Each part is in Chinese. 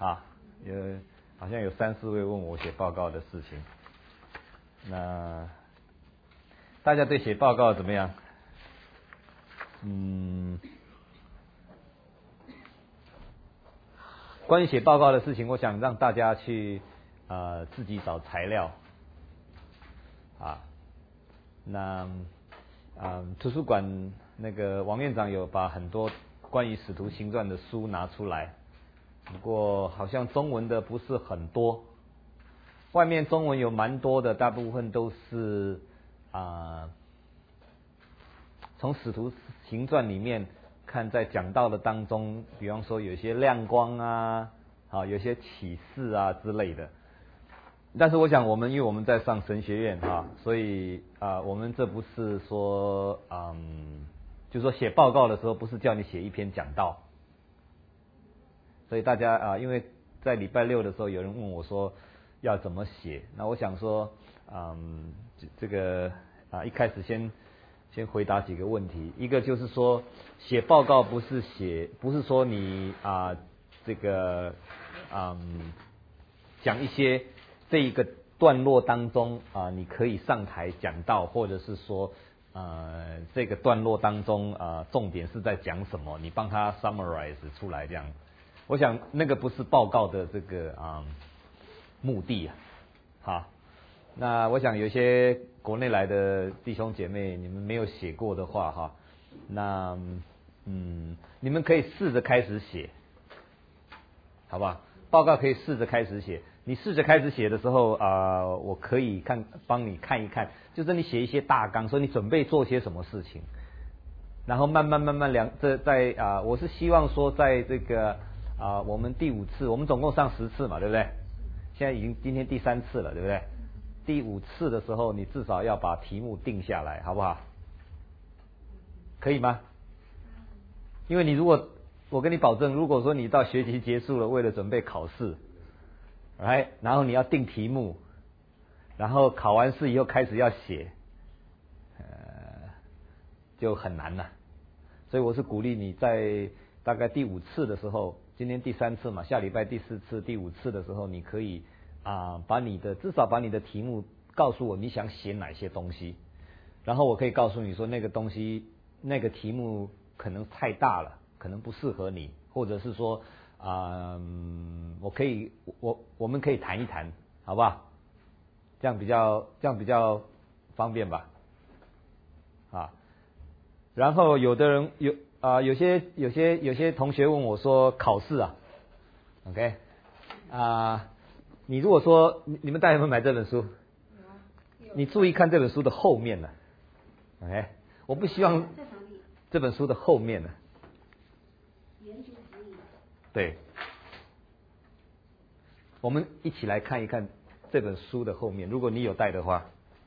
啊，好像有3、4位问我写报告的事情。那大家对写报告怎么样？关于写报告的事情，我想让大家去自己找材料啊。那图书馆那个王院长有把很多关于使徒行传的书拿出来，不过好像中文的不是很多。外面中文有蛮多的，大部分都是从使徒行传里面看，在讲道的当中，比方说有些亮光啊，有些启示啊之类的。但是我想因为我们在上神学院所以我们这不是说就是说写报告的时候不是叫你写一篇讲道。所以大家因为在礼拜六的时候有人问我说要怎么写，那我想说这个一开始先回答几个问题。一个就是说写报告不是说你这个讲一些这一个段落当中你可以上台讲道，或者是说这个段落当中重点是在讲什么，你帮他 summarize 出来这样。我想那个不是报告的这个目的那我想有些国内来的弟兄姐妹，你们没有写过的话那你们可以试着开始写，好吧？报告可以试着开始写。你试着开始写的时候我可以帮你看一看，就是你写一些大纲，说你准备做些什么事情，然后慢慢我是希望说在这个我们第5次，我们总共上10次嘛，对不对？现在今天第3次了，对不对？第5次的时候，你至少要把题目定下来，好不好？可以吗？因为我跟你保证，如果说你到学期结束了，为了准备考试，然后你要定题目，然后考完试以后开始要写，就很难了。所以我是鼓励你在大概第5次的时候，今天第3次嘛，下礼拜第4次、第5次的时候，你可以至少把你的题目告诉我，你想写哪些东西，然后我可以告诉你说那个东西那个题目可能太大了，可能不适合你，或者是说我们可以谈一谈，好不好？这样比较方便吧？然后有的人有些同学问我说考试OK 你如果说你们大家有没有买这本书？你注意看这本书的后面呢 OK 我不希望这本书的后面呢对，我们一起来看一看这本书的后面，如果你有带的话。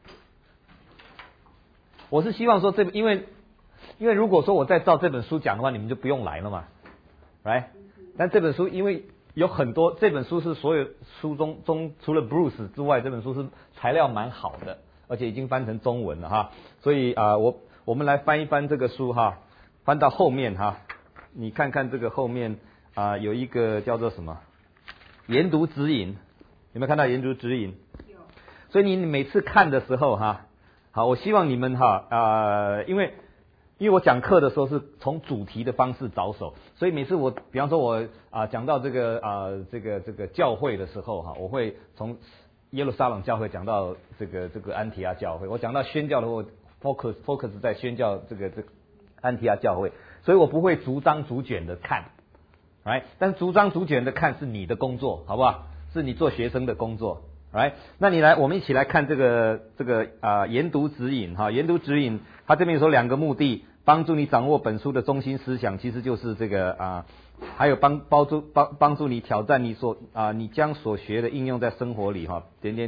我是希望说因为如果说我再照这本书讲的话，你们就不用来了嘛 right？ 但这本书因为有很多，这本书是所有书中除了 Bruce 之外，这本书是材料蛮好的，而且已经翻成中文了所以我们来翻一翻这个书翻到后面你看看这个后面有一个叫做什么研读指引，有没有看到研读指引？有。所以你每次看的时候好，我希望你们因为我讲课的时候是从主题的方式着手，所以每次比方说我讲到这个教会的时候我会从耶路撒冷教会讲到这个安提阿教会，我讲到宣教的话 focus 在宣教这个安提阿教会，所以我不会逐章逐卷的看但是逐章逐卷的看是你的工作，好不好？是你做学生的工作那我们一起来看这个研读指引研读指引它这边说2个目的，帮助你掌握本书的中心思想，其实就是这个还有帮助你挑战你将所学的应用在生活里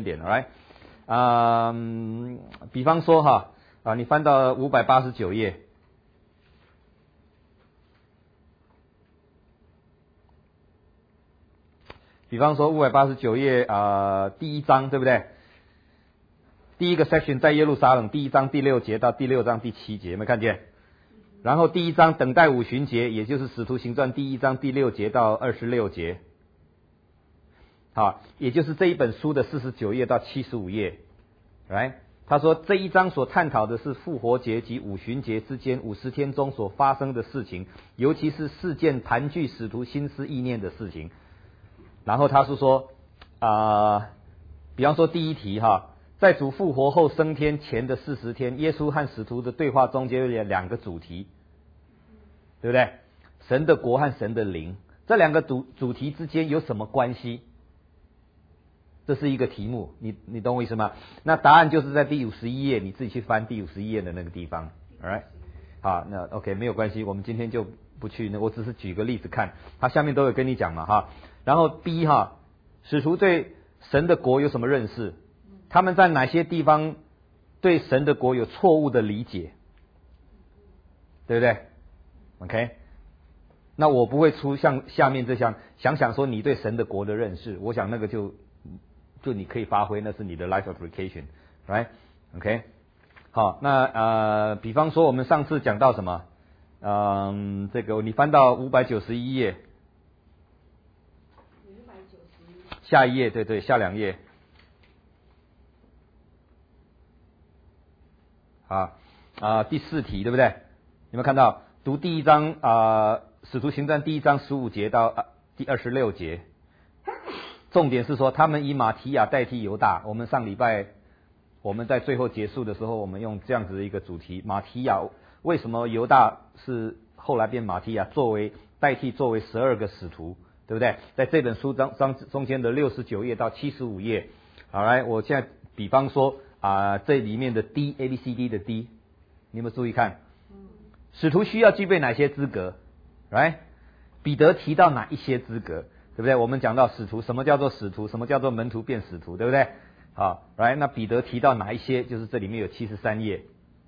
比方说你翻到589页，比方说589页第1章，对不对？第一个 section 在耶路撒冷，第1章第6节到第6章第7节，有没有看见？然后第1章等待五旬节，也就是使徒行传第1章第6节到26节。 好，也就是这一本书的49页到75页，right？他说这一章所探讨的是复活节及五旬节之间50天中所发生的事情，尤其是事件盘踞使徒心思意念的事情。然后他是说比方说第一题哈，在主复活后升天前的40天，耶稣和使徒的对话中间有两个主题，对不对？神的国和神的灵，这两个主题之间有什么关系？这是一个题目，你懂我意思吗？那答案就是在第51页，你自己去翻第51页的那个地方 ，alright？ 好，那 OK 没有关系，我们今天就不去，我只是举个例子看，它下面都有跟你讲嘛哈。然后 B 哈，使徒对神的国有什么认识？他们在哪些地方对神的国有错误的理解？对不对 ？OK？ 那我不会出像下面这项，想想说你对神的国的认识，我想那个就你可以发挥，那是你的 life application，right？ OK？ 好，那比方说我们上次讲到什么？这个你翻到591页，下一页，对，下2页。第4题对不对？有没有看到？读第一章使徒行传第1章15节到第26节，重点是说他们以马提亚代替犹大。我们上礼拜我们在最后结束的时候，我们用这样子的一个主题，马提亚为什么犹大是后来变马提亚代替作为12个使徒，对不对？在这本书中间的69页到75页。好来，我现在比方说这里面的 D A B C D 的 D， 你有没有注意看？使徒需要具备哪些资格 ？Right？ 彼得提到哪一些资格？对不对？我们讲到使徒，什么叫做使徒？什么叫做门徒变使徒？对不对？好 ，right？ 那彼得提到哪一些？就是这里面有73页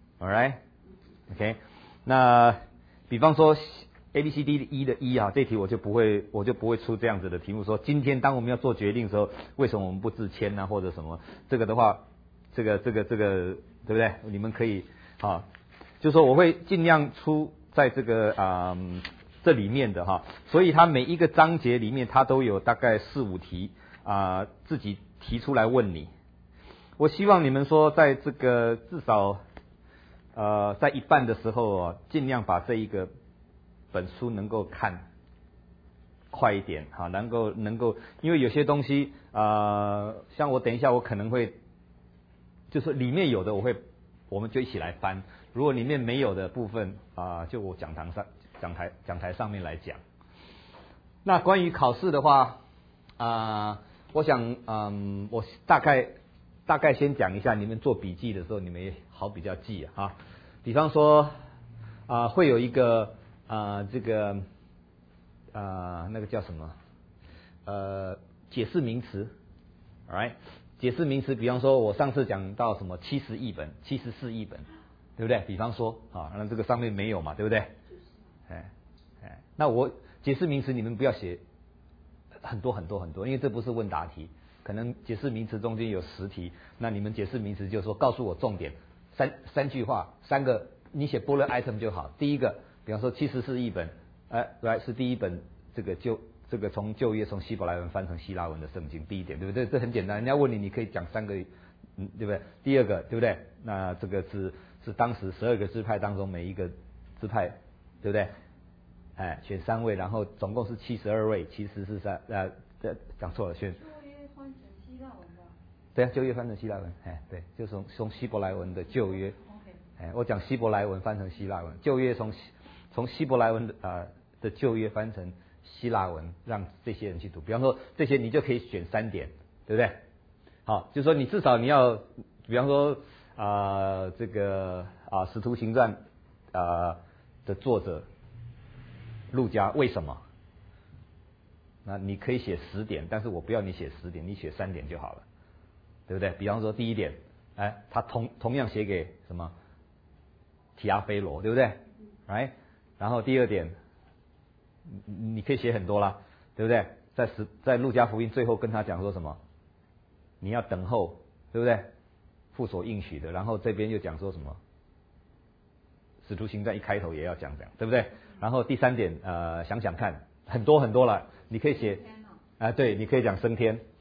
，alright？OK？ 那比方说 A B C D 的 E 的 E 这题我就不会出这样子的题目，说今天当我们要做决定的时候，为什么我们不自签呢？或者什么？这个的话，这个对不对？你们可以就说我会尽量出在这个这里面的哈，所以它每一个章节里面它都有大概4、5题自己提出来问你。我希望你们说在这个至少在一半的时候尽量把这一个本书能够看快一点能够，因为有些东西像我等一下我可能会就是里面有的我们就一起来翻，如果里面没有的部分就我讲台上面来讲。那关于考试的话我想我大概先讲一下，你们做笔记的时候你们也好比较记比方说会有一个这个那个叫什么解释名词 ，alright？ 解释名词，比方说我上次讲到什么70亿本、74亿本，对不对？比方说那这个上面没有嘛，对不对？那我解释名词你们不要写很多，因为这不是问答题，可能解释名词中间有10题，那你们解释名词就说告诉我重点，三句话，3个你写 bullet item 就好。第一个，比方说74亿本，是第一本这个从旧约从希伯来文翻成希腊文的圣经，第一点，对不对？这很简单，人家问你可以讲3个，对不对？第二个，对不对？那这个是当时12个支派当中每一个支派，对不对？选3位，然后总共是72位，其实是讲错了，选旧约翻成希腊文吧？对旧约翻成希腊文，对，就从希伯来文的旧约，我讲希伯来文翻成希腊文，旧约从希伯来文的旧约翻成希腊文，让这些人去读。比方说这些你就可以选3点，对不对？好，就是说你至少你要，比方说这个使徒行传的作者路加为什么？那你可以写10点，但是我不要你写10点，你写3点就好了，对不对？比方说第一点，他同样写给什么提阿非罗，对不对？然后第二点，你可以写很多啦，对不对？在路加福音最后跟他讲说什么？你要等候，对不对？父所应许的。然后这边又讲说什么？使徒行传一开头也要讲，对不对？然后第3点，想想看，很多了，你可以写对，你可以讲升天，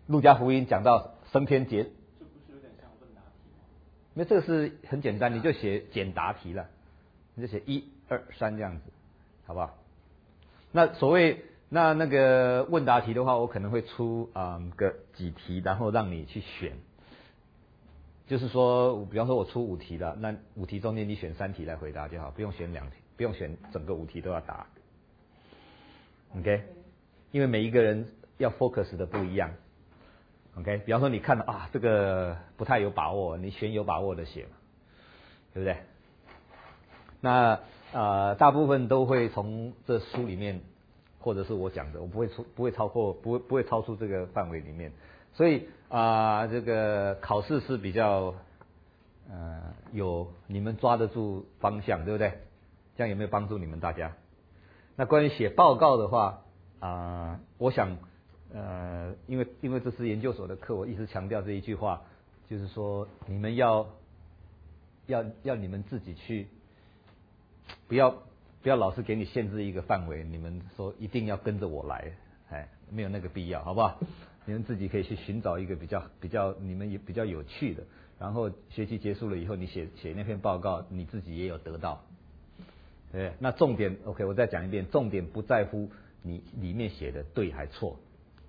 路加福音讲到升天节， 这不是有点像问答题吗？ 因为这个是很简单，你就写简答题了，你就写1、2、3这样子，好不好？那所谓那个问答题的话，我可能会出个几题，然后让你去选。就是说，比方说我出5题的，那5题中间你选3题来回答就好，不用选2题，不用选整个5题都要答。OK， 因为每一个人要 focus 的不一样。OK， 比方说你看啊这个不太有把握，你选有把握的写嘛，对不对？那大部分都会从这书里面，或者是我讲的，我不会超出这个范围里面。所以这个考试是比较有你们抓得住方向，对不对？这样有没有帮助你们大家？那关于写报告的话我想因为这是研究所的课，我一直强调这一句话，就是说你们要你们自己去，不要老是给你限制一个范围，你们说一定要跟着我来，没有那个必要，好不好？你们自己可以去寻找一个比较你们也比较有趣的，然后学期结束了以后，你写那篇报告，你自己也有得到。对，那重点 OK， 我再讲一遍，重点不在乎你里面写的对还错，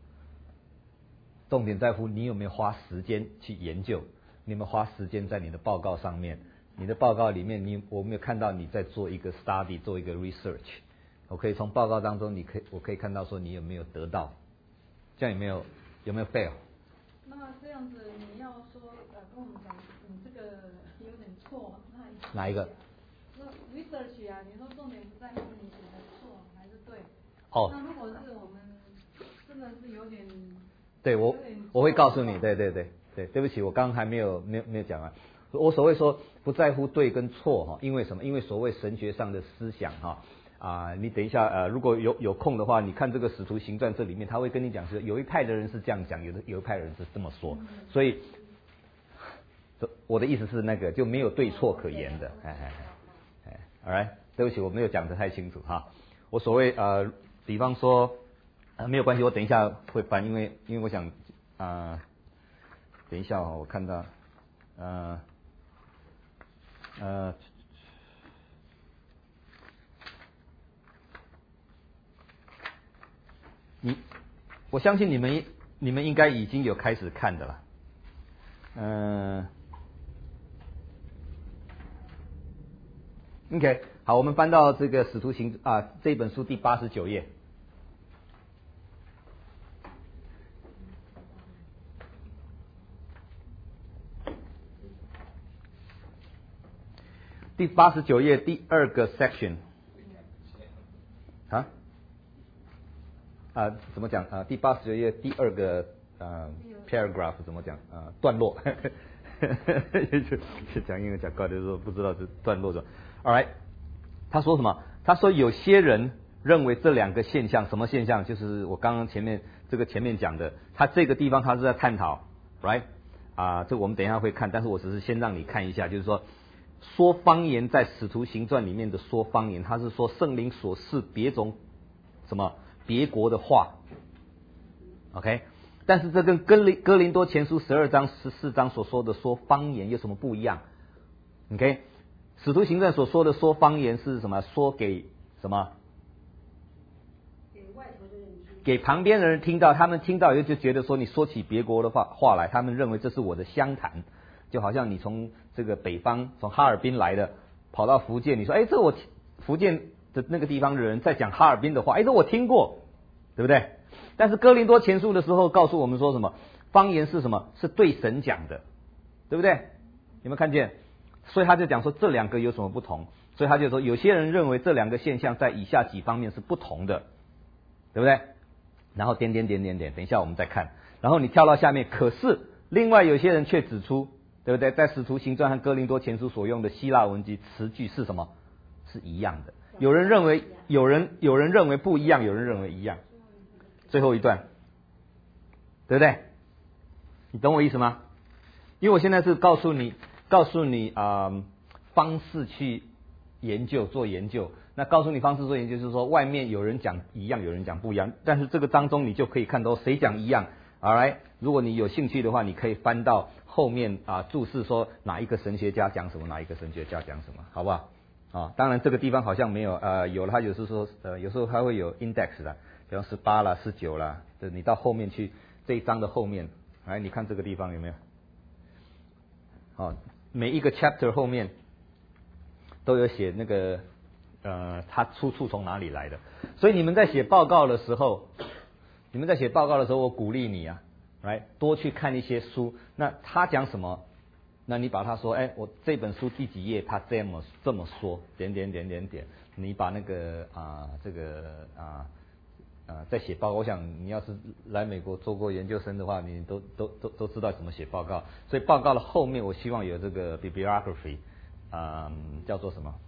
重点在乎你有没有花时间去研究，你有没有花时间在你的报告上面，你的报告里面我没有看到你在做一个 study， 做一个 research， 我可以从报告当中我可以看到说你有没有得到，这样有没有 fail？ 那这样子你要说跟我们讲，你这个有点错， 哪一个？ 那 research 啊，你说重点不在乎你写的错还是对？ 哦。 那如果是我们真的是有点， 对我会告诉你，对不起，我刚刚还没有讲完。我所谓说不在乎对跟错因为什么？因为所谓神学上的思想你等一下如果有空的话，你看这个《使徒行传》这里面，他会跟你讲是有一派的人是这样讲，有一派的人是这么说，所以我的意思是那个就没有对错可言的。alright， 对不起，我没有讲得太清楚哈。我所谓比方说没有关系，我等一下会翻，因为我想等一下我看到我相信你们应该已经有开始看的了。OK， 好，我们翻到这个《使徒行》这本书第89页。第89页第2个 section。怎么讲第89页第2个paragraph 怎么讲段落讲英文讲怪的时候不知道是段落的。Alright， 他说什么？他说有些人认为这两个现象，什么现象？就是我刚刚前面讲的，他这个地方他是在探讨 ，right？ 这个我们等一下会看，但是我只是先让你看一下，就是说方言在《使徒行传》里面的说方言，他是说圣灵所示别种什么别国的话 ，OK？ 但是这跟哥林多前书12章14章所说的说方言有什么不一样 ？OK？ 使徒行传所说的说方言是什么？说给什么？给旁边的人听到，他们听到以后就觉得说你说起别国的话来，他们认为这是我的乡谈，就好像你从这个北方从哈尔滨来的，跑到福建，你说这我福建的那个地方的人在讲哈尔滨的话，这我听过，对不对？但是哥林多前书的时候告诉我们说什么？方言是什么？是对神讲的，对不对？有没有看见？所以他就讲说这两个有什么不同？所以他就说有些人认为这两个现象在以下几方面是不同的，对不对？然后点，等一下我们再看。然后你跳到下面，可是另外有些人却指出，对不对？在使徒行传和哥林多前书所用的希腊文及词句是什么？是一样的。有人认为不一样，有人认为一样。最后一段，对不对？你懂我意思吗？因为我现在是告诉你方式去做研究。那告诉你方式做研究，就是说外面有人讲一样，有人讲不一样，但是这个当中你就可以看到谁讲一样， Alright， 如果你有兴趣的话，你可以翻到后面注释说哪一个神学家讲什么，哪一个神学家讲什么，好不好？当然这个地方好像没有有了，它有时候有时候它会有 index 的，比方18啦、19啦，你到后面去这一章的后面，来你看这个地方有没有？每一个 chapter 后面都有写那个它出处从哪里来的，所以你们在写报告的时候，我鼓励你来多去看一些书。那他讲什么？那你把他说，我这本书第几页他这么说，点，你把那个在写报告。我想你要是来美国做过研究生的话，你都知道怎么写报告。所以报告的后面，我希望有这个 bibliography， 叫做什么？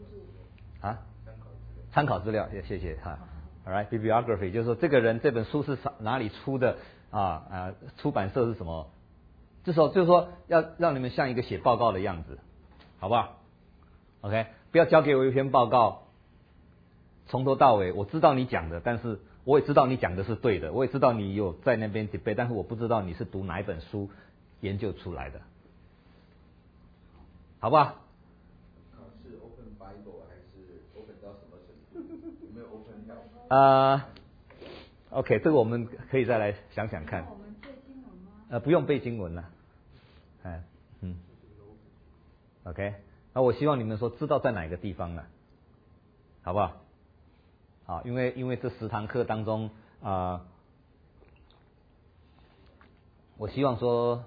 参考资料，谢谢哈。Alright， bibliography 就是说这个人这本书是哪里出的出版社是什么？就是说要让你们像一个写报告的样子，好不好 ？OK， 不要交给我一篇报告，从头到尾我知道你讲的，但是我也知道你讲的是对的，我也知道你有在那边 debate， 但是我不知道你是读哪一本书研究出来的，好不好？ 是 Open Bible 还是 Open 到什么程度？有没有 Open Health？OK， 这个我们可以再来想想看。 我们背经文吗？ 不用背经文了。OK， 那我希望你们说知道在哪个地方了，好不好？好，因为这10堂课当中我希望说，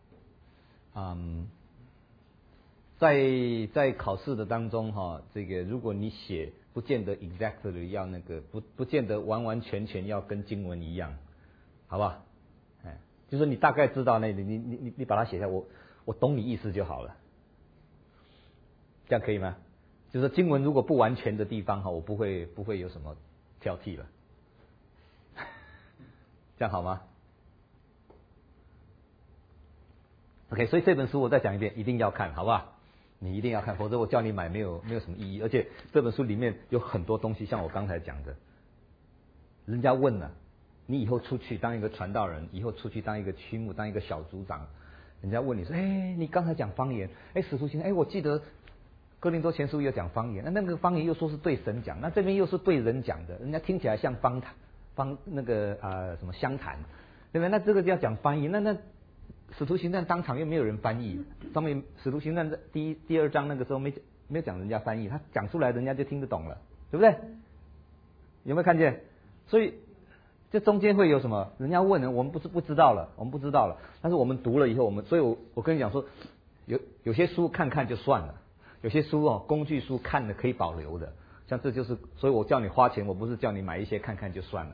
在考试的当中这个如果你写，不见得 exactly 要那个不见得完完全全要跟经文一样，好不好？就是你大概知道那你把它写下，我懂你意思就好了，这样可以吗？就是经文如果不完全的地方我不会有什么挑剔了，这样好吗 ？OK， 所以这本书我再讲一遍，一定要看，好不好？你一定要看，否则我叫你买没有什么意义。而且这本书里面有很多东西，像我刚才讲的，人家问了，你以后出去当一个传道人，以后出去当一个区牧，当一个小组长，人家问你说，你刚才讲方言，使徒行传，我记得哥林多前书有讲方言，那个方言又说是对神讲，那这边又是对人讲的，人家听起来像那个什么相谈，对不对？那这个就要讲翻译，那使徒行传当场又没有人翻译，上面使徒行传第2章那个时候没有讲人家翻译，他讲出来人家就听得懂了，对不对？有没有看见？所以这中间会有什么？人家问人，我们不知道了，但是我们读了以后，所以我跟你讲说，有些书看看就算了，有些书工具书看了可以保留的，像这就是，所以我叫你花钱，我不是叫你买一些看看就算了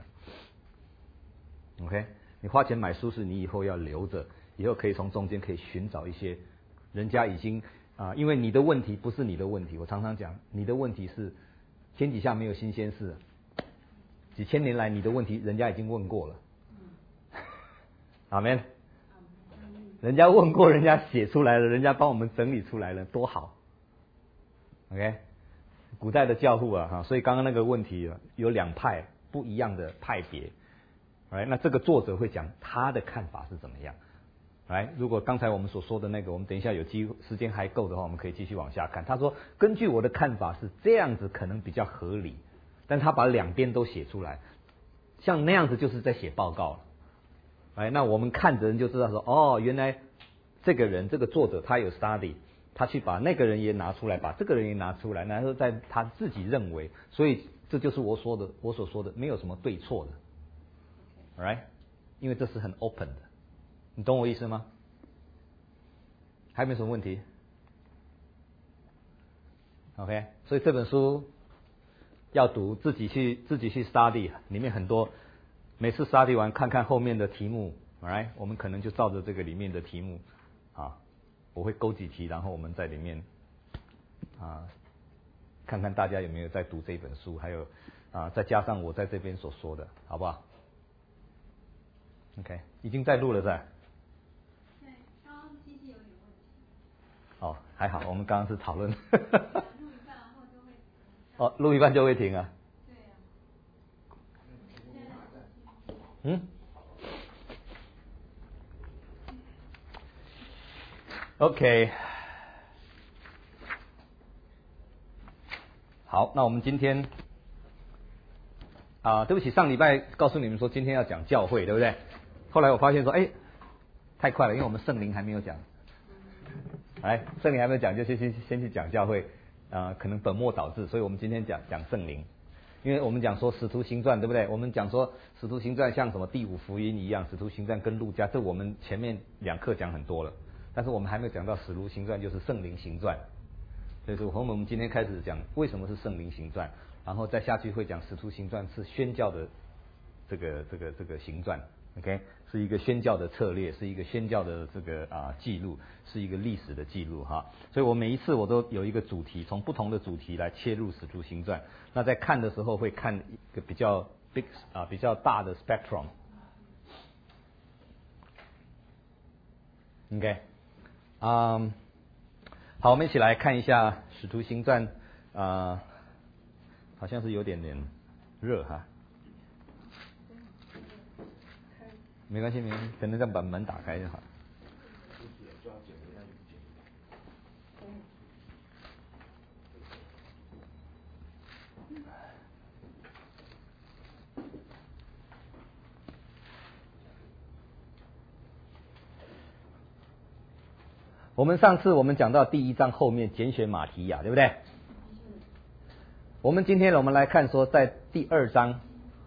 ，OK？ 你花钱买书是你以后要留着，以后可以从中间可以寻找一些人家已经因为你的问题不是你的问题，我常常讲你的问题是天底下没有新鲜事，几千年来你的问题人家已经问过了，阿们，人家问过，人家写出来了，人家帮我们整理出来了，多好 ，OK？ 古代的教父所以刚刚那个问题有2派不一样的派别。那这个作者会讲他的看法是怎么样。如果刚才我们所说的那个，我们等一下有时间还够的话，我们可以继续往下看。他说，根据我的看法是这样子，可能比较合理，但他把2边都写出来，像那样子就是在写报告了。那我们看的人就知道说，原来这个人这个作者他有 study， 他去把那个人也拿出来，把这个人也拿出来，然后在他自己认为，所以这就是我所说的没有什么对错的。Alright， 因为这是很 open 的，你懂我意思吗？还有没有什么问题 ？OK， 所以这本书要读，自己去 study， 里面很多，每次 study 完看看后面的题目 ，Alright， 我们可能就照着这个里面的题目我会勾几题，然后我们在里面看看大家有没有在读这本书，还有再加上我在这边所说的，好不好？OK， 已经在录了，在。 对，刚刚机器有点问题。 还好，我们刚刚是讨论。 录一半然后就会。 录一半就会停啊。 对呀。 OK， 好，那我们今天对不起，上礼拜告诉你们说今天要讲教会，对不对？后来我发现说，太快了，因为我们圣灵还没有讲。来，圣灵还没有讲，就先去讲教会，可能本末倒置，所以我们今天讲圣灵。因为我们讲说使徒行传，对不对？我们讲说使徒行传像什么第五福音一样，使徒行传跟路加，这我们前面2课讲很多了，但是我们还没有讲到使徒行传，就是圣灵行传。所以说我们今天开始讲为什么是圣灵行传，然后再下去会讲使徒行传是宣教的这个行传 ，OK， 是一个宣教的策略，是一个宣教的记录，是一个历史的记录哈。所以我每一次我都有一个主题，从不同的主题来切入使徒行传。那在看的时候会看一个比较比较大的 spectrum。OK， 好，我们一起来看一下《使徒行传》好像是有点热哈，没关系，可能再把门打开就好。我们上次讲到第1章后面拣选马提亚，对不对？我们今天我们来看说在第2章，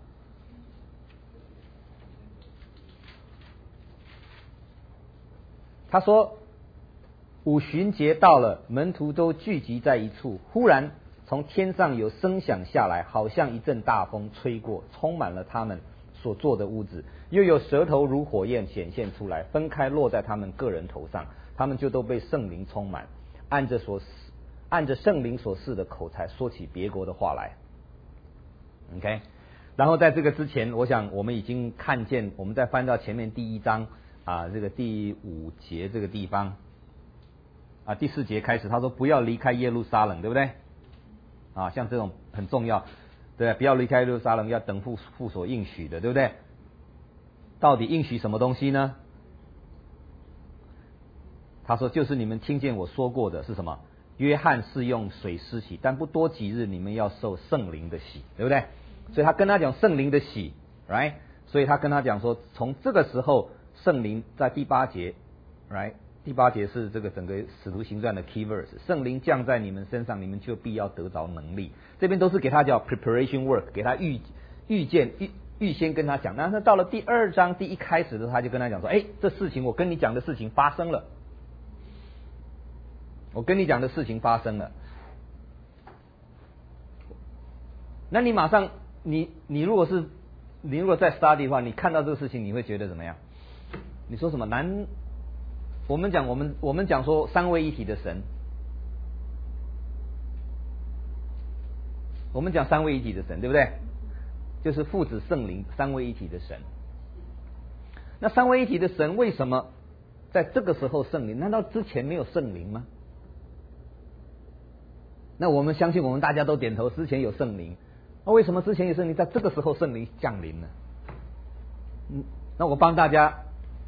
他说五旬节到了，门徒都聚集在一处，忽然从天上有声响下来，好像一阵大风吹过，充满了他们所坐的屋子，又有舌头如火焰显现出来，分开落在他们个人头上，他们就都被圣灵充满，按着圣灵所赐的口才说起别国的话来。 OK， 然后在这个之前，我想我们已经看见，我们再翻到前面第1章这个第5节这个地方第4节开始，他说不要离开耶路撒冷，对不对？像这种很重要，对，不要离开耶路撒冷，要等父所应许的，对不对？到底应许什么东西呢？他说就是你们听见我说过的是什么？约翰是用水施洗，但不多几日你们要受圣灵的洗，对不对？所以他跟他讲圣灵的洗 ，right？ 所以他跟他讲说，从这个时候圣灵在第8节 ，right？ 第8节是这个整个使徒行传的 key verse， 圣灵降在你们身上，你们就必要得着能力。这边都是给他叫 preparation work， 给他预先跟他讲。但是到了第2章第1开始的时候，他就跟他讲说，这事情我跟你讲的事情发生了。我跟你讲的事情发生了，那你马上你如果在 study 的话，你看到这个事情，你会觉得怎么样？你说什么我们讲说三位一体的神，我们讲三位一体的神，对不对？就是父子圣灵三位一体的神。那三位一体的神为什么在这个时候圣灵？难道之前没有圣灵吗？那我们相信，我们大家都点头，之前有圣灵。那为什么之前有圣灵，在这个时候圣灵降临呢？那我帮大家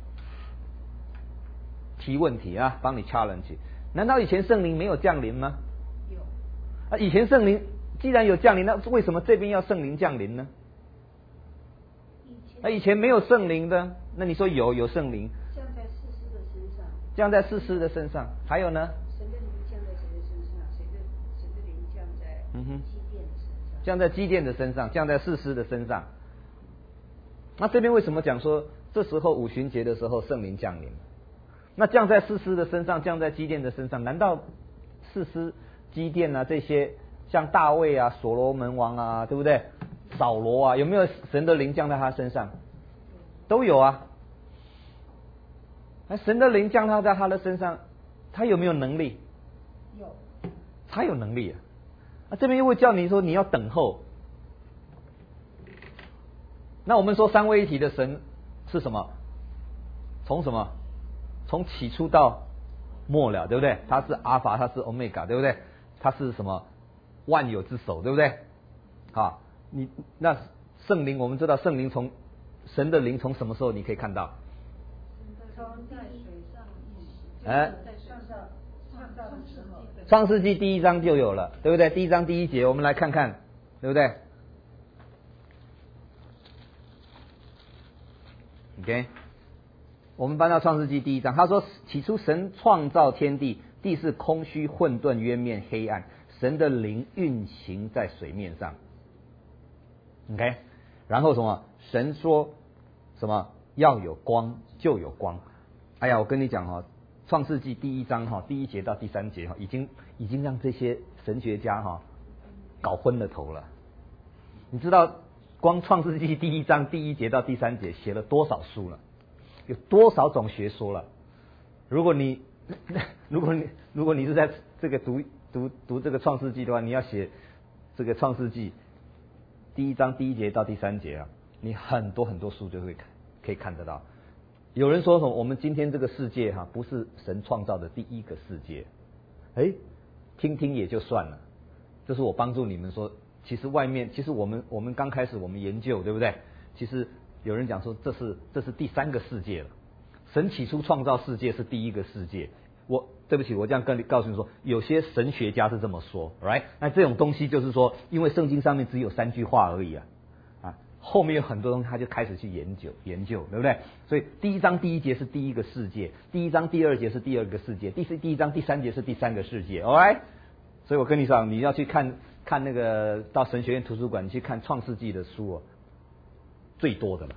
提问题帮你 challenge。难道以前圣灵没有降临吗？有。以前圣灵既然有降临，那为什么这边要圣灵降临呢？以前没有圣灵的，那你说有圣灵降在士师的身上， 降在士师的身上，还有呢？ 神的灵降在谁的身上？神的灵降在基甸的身上， 降在基甸的身上，降在士师的身上。那这边为什么讲说这时候五旬节的时候圣灵降临？那降在士师的身上，降在基甸的身上，难道士师、基甸这些像大卫所罗门王对不对？扫罗有没有神的灵降在他身上？都有神的灵降在他的身上，他有没有能力？ 有， 他有能力这边又会叫你说你要等候。那我们说三位一体的神是什么？从什么？从起初到末了，对不对？他是阿法，他是欧米伽，对不对？他是什么？万有之首，对不对？那圣灵，我们知道圣灵从神的灵从什么时候你可以看到？ 从在水上， 在造的时候， 创世纪第1章就有了，对不对？第1章第1节，我们来看看，对不对 ？OK， 我们搬到创世纪第1章，他说：起初神创造天地，地是空虚混沌，渊面黑暗，神的灵运行在水面上。OK， 然后什么？神说什么？要有光，就有光。哎呀，我跟你讲哈，创世纪第1章哈，第1节到第3节哈，已经让这些神学家哈搞昏了头了。你知道光创世纪第1章第1节到第3节写了多少书了？有多少种学说了？如果你是在这个读这个创世纪的话，你要写这个创世纪第1章第1节到第3节啊，你很多书就会可以看得到。有人说什么？我们今天这个世界哈，不是神创造的第一个世界。哎，听听也就算了。这是我帮助你们说，其实我们刚开始我们研究，对不对？其实有人讲说这是第3个世界了。神起初创造世界是第1个世界。对不起，我这样告诉你说，有些神学家是这么说 ，right？ 那这种东西就是说，因为圣经上面只有3句话而已啊。后面有很多东西，他就开始去研究，对不对？所以第1章第1节是第1个世界，第1章第2节是第2个世界，第1章第3节是第3个世界 ，alright？ 所以我跟你说，你要去看那个到神学院图书馆，你去看创世纪的书哦，最多的。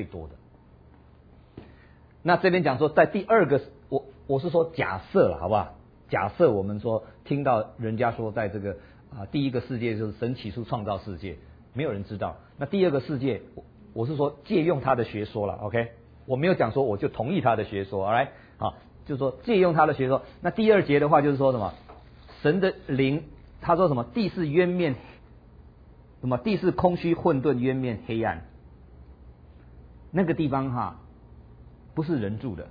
那这边讲说，在第2个，我是说假设了，好不好？假设我们说听到人家说，在这个第1个世界就是神起初创造世界。没有人知道。那第2个世界，我是说借用他的学说了 ，OK？ 我没有讲说我就同意他的学说 ，alright？ 好，就是说借用他的学说。那第2节的话就是说什么？神的灵，他说什么？地是渊面，什么？地是空虚混沌，渊面黑暗。那个地方哈，不是人住的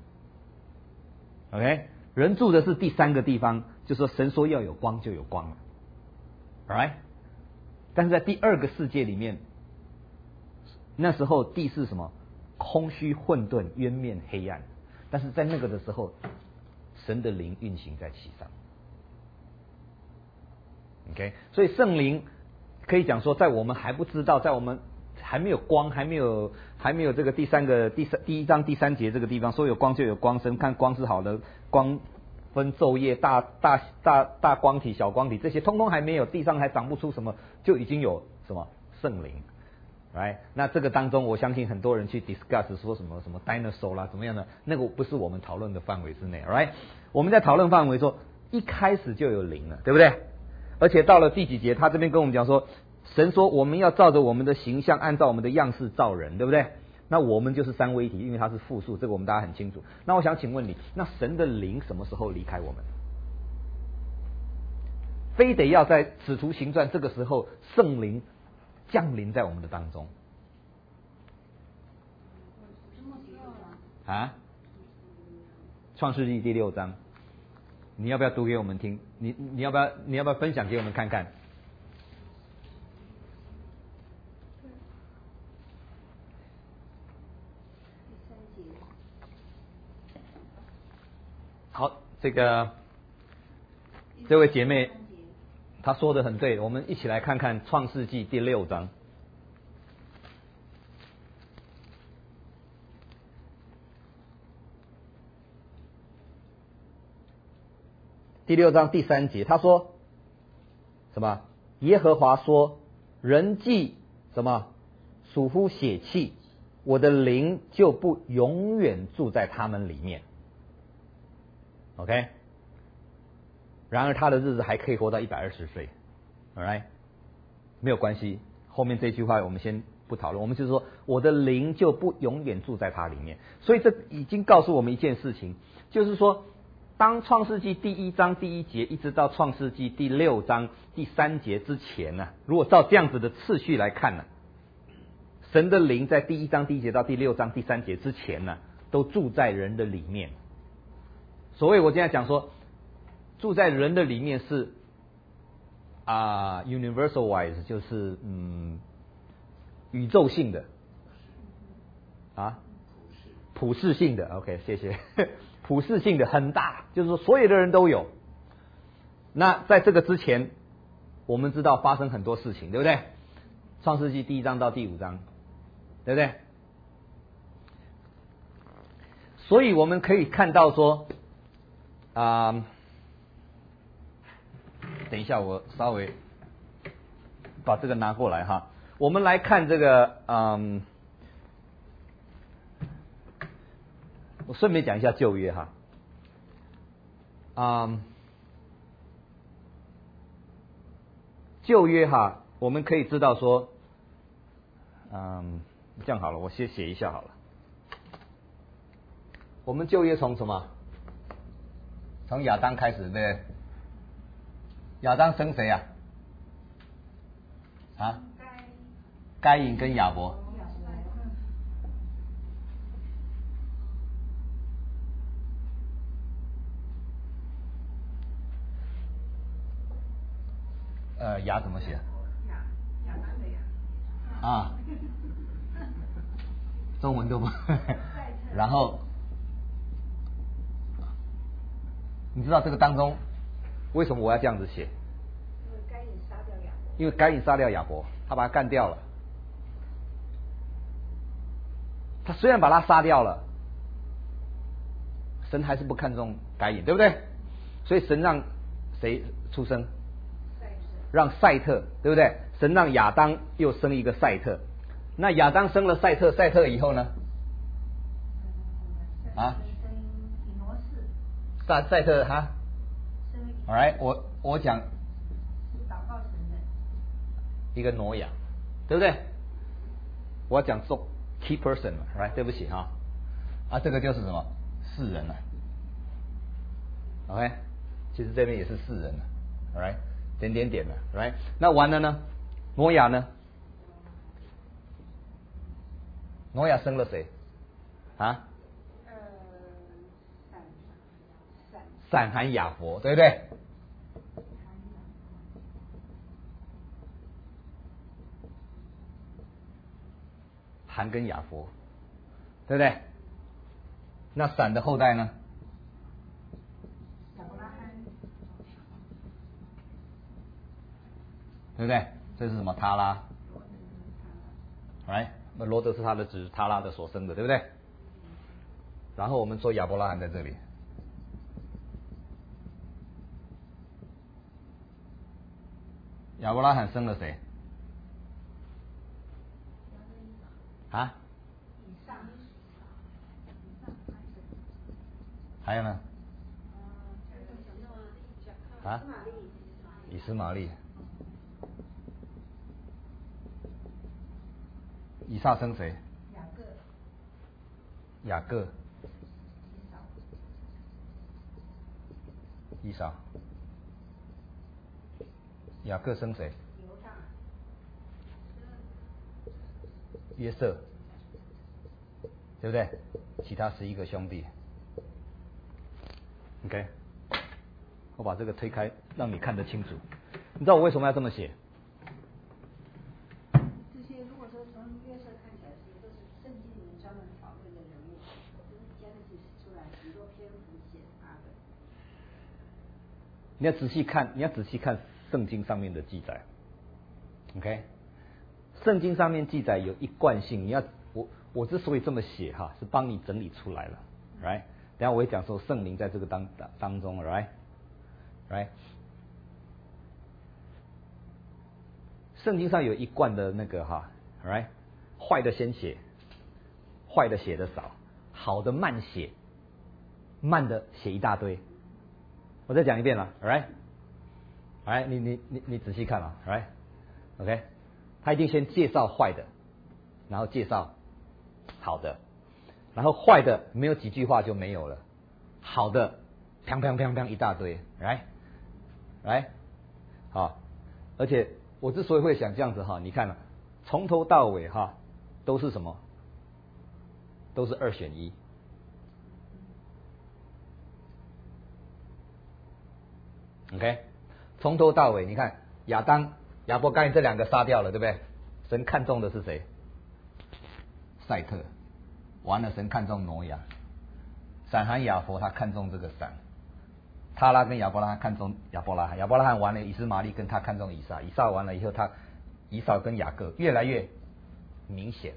，OK？ 人住的是第3个地方，就是说神说要有光就有光了 ，alright？但是在第2个世界里面，那时候地是什么？空虚混沌，渊面黑暗。但是在那个的时候，神的灵运行在其上。OK， 所以圣灵可以讲说，在我们还不知道，在我们还没有光，还没有这个第1章第3节这个地方说有光就有光，神看光是好的，光分昼夜，大光体、小光体，这些通通还没有，地上还长不出什么，就已经有什么圣灵 ，right？ 那这个当中，我相信很多人去 discuss 说什么 dinosaur 啦，怎么样的，那个不是我们讨论的范围之内 ，right？ 我们在讨论范围说，一开始就有灵了，对不对？而且到了第几节，他这边跟我们讲说，神说我们要照着我们的形象，按照我们的样式造人，对不对？那我们就是3位一体，因为它是复数，这个我们大家很清楚。那我想请问你，那神的灵什么时候离开我们？非得要在使徒行传这个时候，圣灵降临在我们的当中啊？创世纪第6章，你要不要读给我们听？你要不要分享给我们看看？好，这位姐妹她说的很对，我们一起来看看创世纪第6章。第6章第3节，他说什么？耶和华说：人既什么属乎血气，我的灵就不永远住在他们里面。OK， 然而他的日子还可以活到120岁 ，alright， 没有关系。后面这句话我们先不讨论，我们就是说，我的灵就不永远住在他里面。所以这已经告诉我们一件事情，就是说，当创世纪第1章第1节一直到创世纪第6章第3节之前呢，如果照这样子的次序来看呢，神的灵在第1章第1节到第6章第3节之前呢，都住在人的里面。所谓我现在讲说，住在人的里面是universal wise， 就是宇宙性的普世性的 ，OK， 谢谢，普世性的很大，就是说所有的人都有那在这个之前，我们知道发生很多事情，对不对？创世纪第1章到第5章，对不对？所以我们可以看到说，等一下我稍微把这个拿过来哈，我们来看这个，我顺便讲一下旧约哈，旧约哈，我们可以知道说，这样好了，我先写一下好了。我们旧约从什么？从亚当开始，对不对？亚当生谁啊？该隐跟亚伯。亚怎么写？啊，中文都不然后你知道这个当中为什么我要这样子写？因为该隐杀掉亚伯，他把他干掉了。他虽然把他杀掉了，神还是不看重该隐，对不对？所以神让谁出生？让赛特，对不对？神让亚当又生一个赛特，那亚当生了赛特，赛特以后呢？赛特哈 ，alright， 我讲一个挪亚，对不对？我要讲做 key person 嘛 ，right？ 对不起哈，这个就是什么世人了 ，OK？ 其实这边也是世人了 ，alright？ 点点点了 ，right？ 那完了呢？挪亚呢？挪亚生了谁？闪含雅佛，对不对？含跟雅佛，对不对？那闪的后代呢？对不对？这是什么？他拉 ，right？ 那罗德是他的子，他拉的所生的，对不对？然后我们说亚伯拉罕在这里，亚伯拉罕生了谁？还有呢？以斯玛利。以撒生谁？雅各。以扫。雅各生谁？约瑟，对不对？其他11个兄弟。OK， 我把这个推开，让你看得清楚。你知道我为什么要这么写？ 这些如果说从约瑟看起来，都是圣经里面专门讨论的人物，就是Genesis出来很多篇幅写他的。 你要仔细看圣经上面的记载。OK， 圣经上面记载有一贯性，我之所以这么写哈，是帮你整理出来了 ，right？ 等一下我会讲说圣灵在这个当中 ，right？ 圣经上有一贯的那个哈 ，right？ 坏的先写，坏的写的少，好的慢写，慢的写一大堆。我再讲一遍了 ，right？ 你仔细看了 ，right？OK， 他一定先介绍坏的，然后介绍好的，然后坏的没有几句话就没有了，好的砰砰砰砰一大堆 ，right？ 好，而且我之所以会想这样子哈，你看了，从头到尾哈都是什么？都是2选1。OK， 从头到尾，你看亚当、亚伯该隐这2个杀掉了，对不对？神看中的是谁？赛特。完了，神看中挪亚。闪含雅佛，他看中这个闪。 撒拉跟亚伯拉罕看中亚伯拉罕，亚伯拉罕完了以实玛利跟他看中以撒，以撒完了以后以扫跟雅各越来越明显。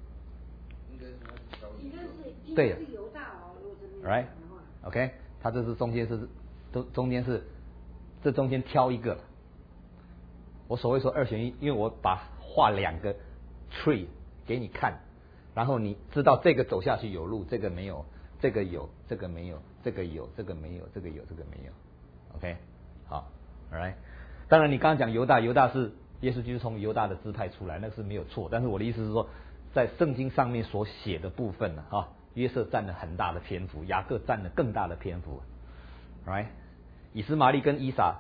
对是犹大哦，如果真的 ，right， OK， 他这是中间是这中间挑一个。我所谓说二选一，因为我画2个 tree 给你看，然后你知道这个走下去有路，这个没有，这个有，这个没有，这个有，这个没有，这个有，这个没有。OK， 好 ，alright。当然你刚刚讲犹大是耶稣基督从犹大的支派出来，那是没有错。但是我的意思是说，在圣经上面所写的部分呢，约瑟占了很大的篇幅，雅各占了更大的篇幅 ，right？ 以实玛利跟以撒，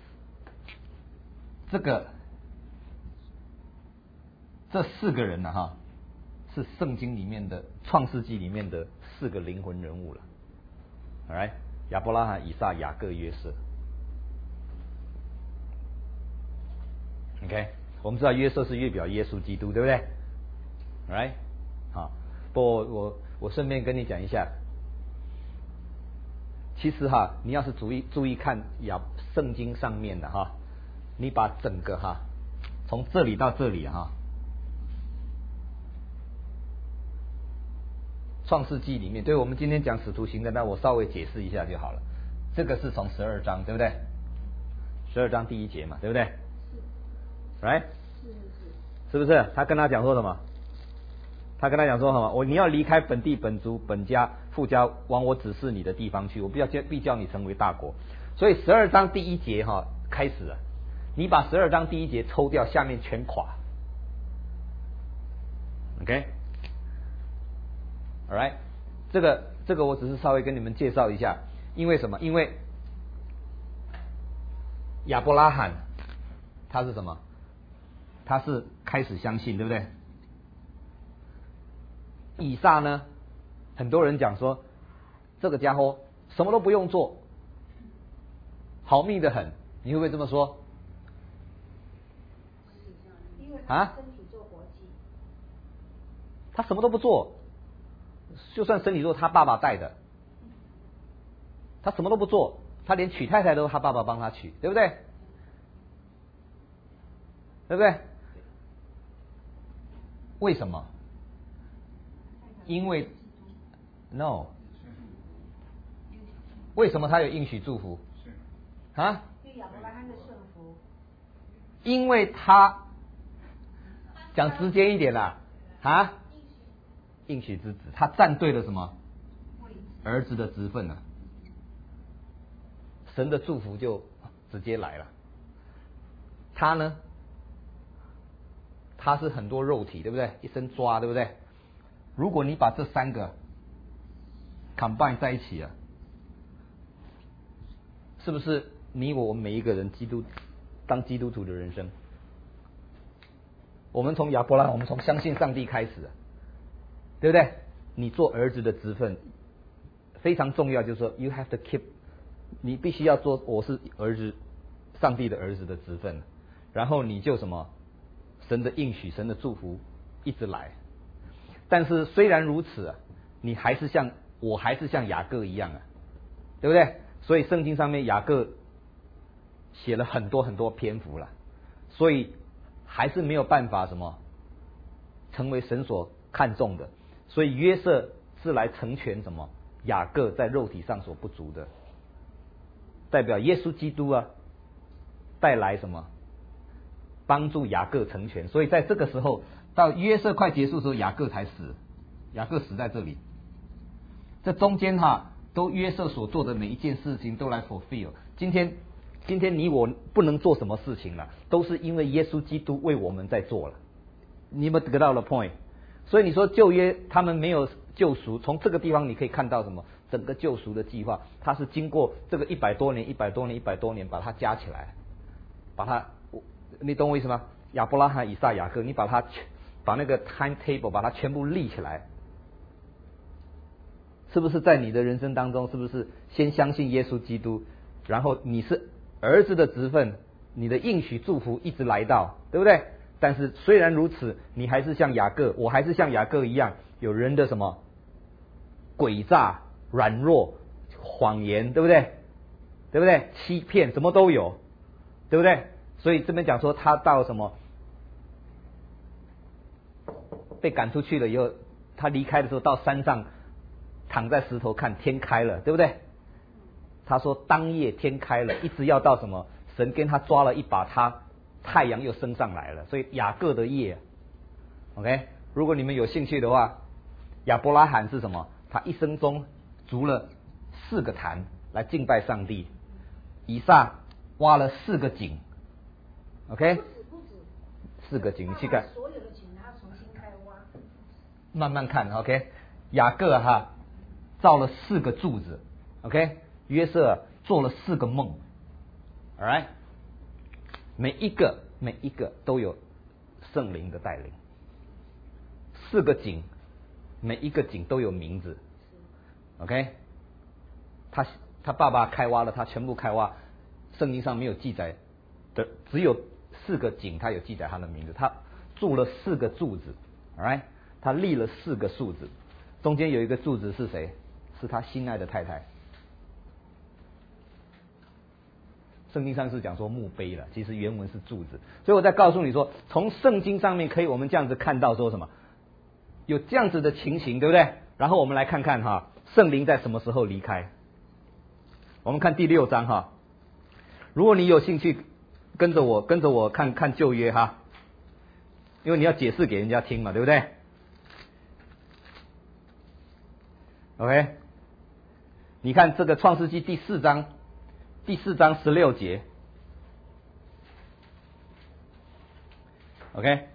这4个人呢，是圣经里面的创世纪里面的4个灵魂人物了 ，alright？ 亚伯拉罕、以撒、雅各、约瑟。OK， 我们知道约瑟是预表耶稣基督，对不对 ？Right， 好，不过我顺便跟你讲一下，其实你要是注意看圣经上面的你把整个从这里到这里创世纪里面，对我们今天讲使徒行传，那我稍微解释一下就好了。这个是从12章，对不对？12章第1节嘛，对不对？Right？ 是不是？他跟他讲说什么？他跟他讲说什么？你要离开本地本族本家父家，往我指示你的地方去，我必叫你成为大国。所以12章第1节开始了，你把12章第1节抽掉，下面全垮。OK，Alright， 这个我只是稍微跟你们介绍一下，因为什么？因为亚伯拉罕他是什么？他是开始相信，对不对？以撒呢？很多人讲说，这个家伙什么都不用做，好命的很。你会不会这么说？ 因为他身体做活计， 他什么都不做，就算身体做他爸爸带的，他什么都不做，他连娶太太都他爸爸帮他娶，对不对？对不对？为什么？因为 No， 为什么他有应许祝福？ 因为亚伯拉罕的顺服， 因为他讲直接一点啦，应许之子，他站对了什么？儿子的职分了，神的祝福就直接来了。他呢？他是很多肉体，对不对？一身抓，对不对？如果你把这3个 combine 在一起啊，是不是你我们每一个人当基督徒的人生？我们从亚伯拉罕，我们从相信上帝开始，对不对？你做儿子的职分非常重要，就是说 you have to keep， 你必须要做我是儿子，上帝的儿子的职分，然后你就什么？神的应许，神的祝福一直来。但是虽然如此我还是像雅各一样对不对？所以圣经上面雅各写了很多很多篇幅了，所以还是没有办法什么成为神所看重的。所以约瑟是来成全什么雅各在肉体上所不足的，代表耶稣基督带来什么帮助雅各成全。所以在这个时候，到约瑟快结束的时候，雅各才死，雅各死在这里。这中间都约瑟所做的每一件事情都来 fulfill。今天你我不能做什么事情了，都是因为耶稣基督为我们在做了。你们得到了 point。所以你说旧约他们没有救赎，从这个地方你可以看到什么？整个救赎的计划，它是经过这个100多年把它加起来，你懂我意思吗？亚伯拉罕、以撒、雅各，你把那个 timetable 把它全部立起来，是不是在你的人生当中，是不是先相信耶稣基督，然后你是儿子的职分，你的应许祝福一直来到，对不对？但是虽然如此，你还是像雅各，我还是像雅各一样，有人的什么诡诈、软弱、谎言，对不对？对对不对？欺骗什么都有，对不对？所以这边讲说他到什么被赶出去了以后，他离开的时候到山上躺在石头看天开了，对不对？他说当夜天开了，一直要到什么神跟他抓了一把，他太阳又升上来了，所以雅各的夜 OK， 如果你们有兴趣的话，亚伯拉罕是什么？他一生中筑了4个坛来敬拜上帝，以撒挖了4个井 OK， 不止 4个井，你去看， 所有的井他重新开挖， 慢慢看 OK， 雅各造了4个柱子 OK， 约瑟做了4个梦 Alright， 每一个都有圣灵的带领，4个井，每一个井都有名字 OK， 他爸爸开挖了，他全部开挖，圣经上没有记载的，只有4个井他有记载他的名字，他筑了4个柱子 Alright， 他立了4个柱子，中间有一个柱子是谁？是他心爱的太太。圣经上是讲说墓碑了，其实原文是柱子，所以我在告诉你说，从圣经上面可以我们这样子看到说什么，有这样子的情形，对不对？然后我们来看看圣灵在什么时候离开。我们看第6章如果你有兴趣跟着我看旧约因为你要解释给人家听嘛，对不对 ？OK， 你看这个创世纪第4章16节 ，OK，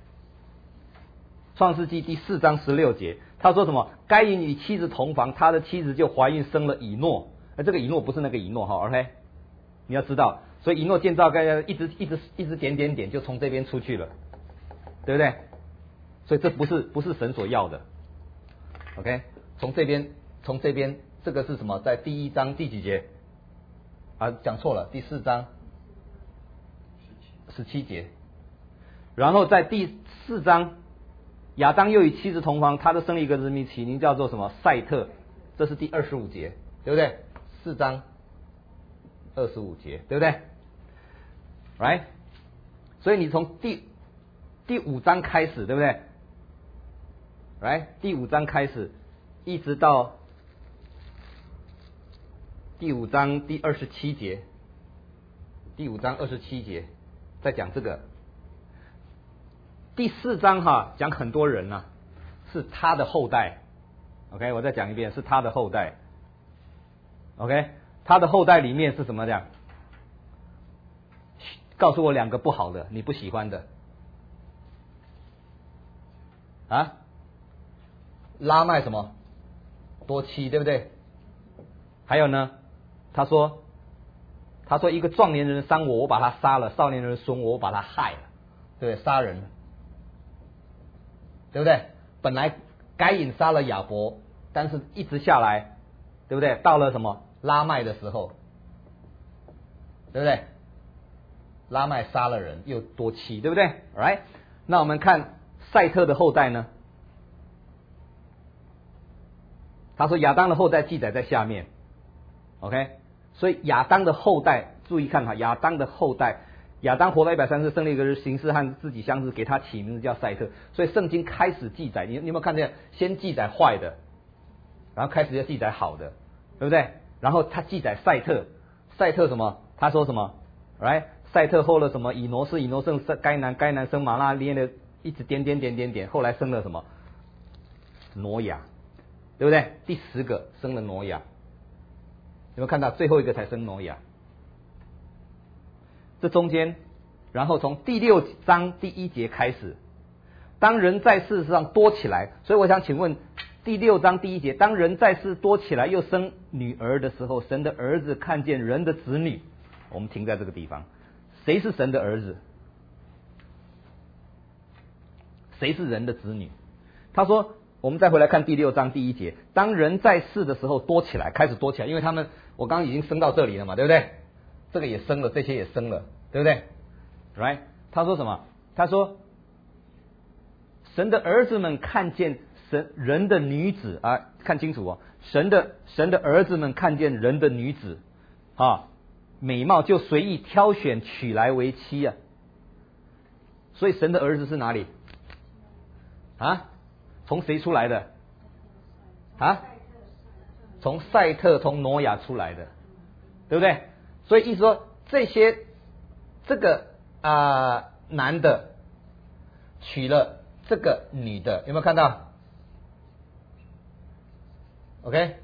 创世纪第4章16节，他说什么？该隐与妻子同房，他的妻子就怀孕生了以诺。这个以诺不是那个以诺，OK， 你要知道，所以以诺建造该一直点就从这边出去了，对不对？所以这不是神所要的 ，OK， 从这边这个是什么？在第1章第几节？讲错了，第4章17节。然后在第4章，亚当又与妻子同房，他的生了一个儿子，起名叫做什么？赛特，这是第25节，对不对？4章25节，对不对 ？Right， 所以你从第5章开始，对不对 ？Right， 第5章开始，一直到第5章第27节，第5章27节在讲这个。第4章讲很多人是他的后代 ，OK， 我再讲一遍，是他的后代 ，OK， 他的后代里面是什么讲？告诉我2个不好的，你不喜欢的拉麦什么？多妻，对不对？还有呢？他说一个壮年人伤我，我把他杀了；少年人损我，我把他害了，对不对？杀人，对不对？本来该隐杀了亚伯，但是一直下来，对不对？到了什么拉麦的时候，对不对？拉麦杀了人，又多妻，对不对 ？Right？ 那我们看赛特的后代呢？他说亚当的后代记载在下面 ，OK， 所以亚当的后代，注意看亚当的后代，亚当活到130，生了一个人，形似和自己相似，给他起名字叫赛特。所以圣经开始记载，你有没有看见？先记载坏的，然后开始要记载好的，对不对？然后他记载赛特，赛特什么？他说什么 ？Right？ 赛特后了什么？以挪是以挪生该男生马拉列的，一直点，后来生了什么？挪亚。对不对？第10个生了挪亚，有没有看到最后一个才生挪亚？这中间，然后从第6章第1节开始，当人在世上多起来，所以我想请问，第6章第1节，当人在世多起来又生女儿的时候，神的儿子看见人的子女，我们停在这个地方，谁是神的儿子？谁是人的子女？他说。我们再回来看第6章第1节，当人在世的时候多起来，开始多起来，因为他们我刚刚已经升到这里了嘛，对不对？这个也升了，这些也升了，对不对 ？Right？ 他说什么？他说，神的儿子们看见人的女子看清楚神的儿子们看见人的女子美貌，就随意挑选娶来为妻啊。所以神的儿子是哪里？啊？从谁出来的？啊？从赛特，从挪亚出来的，对不对？所以意思说，这个男的娶了这个女的，有没有看到 ？OK，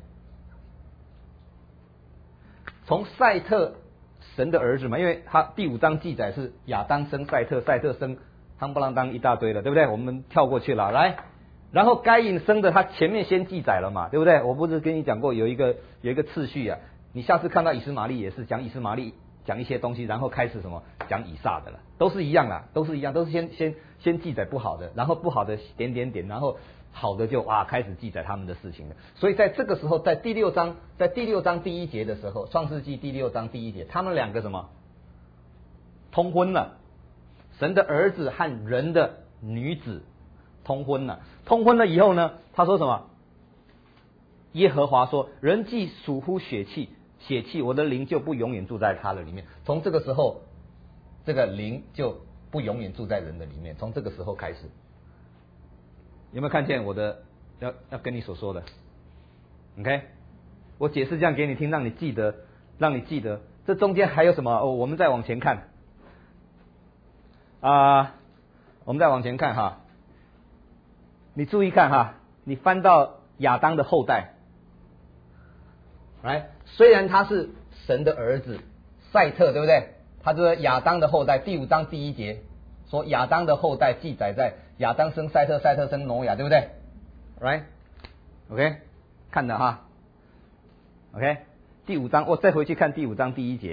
从赛特神的儿子嘛，因为他第5章记载是亚当生赛特，赛特生汤不啷当一大堆了，对不对？我们跳过去了，来。然后该隐生的，他前面先记载了嘛，对不对？我不是跟你讲过有一个次序啊？你下次看到以实玛利也是讲以实玛利，讲一些东西，然后开始什么讲以撒的了，都是一样啦，都是一样，都是先记载不好的，然后不好的点，然后好的就开始记载他们的事情了。所以在这个时候，在第六章第1节的时候，创世纪第6章第1节，他们两个什么通婚了？神的儿子和人的女子通婚了。通婚了以后呢，他说什么？耶和华说：“人既属乎血气，我的灵就不永远住在他的里面。”从这个时候，这个灵就不永远住在人的里面。从这个时候开始，有没有看见我的要跟你所说的 ？OK， 我解释这样给你听，让你记得。这中间还有什么？我们再往前看我们再往前看哈。你注意看哈，你翻到亚当的后代，来，虽然他是神的儿子赛特，对不对？他就是亚当的后代。第5章第1节说亚当的后代记载在亚当生赛特，赛特生挪亚，对不对 ？Right？ OK， 看的哈。OK， 第5章，我再回去看第5章第1节。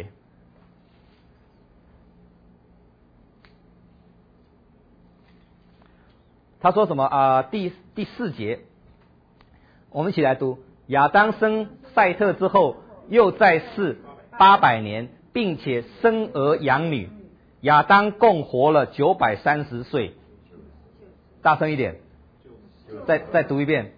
他说什么第4节，我们一起来读：亚当生赛特之后，又在世800年，并且生儿养女。亚当共活了930岁。大声一点，再读一遍。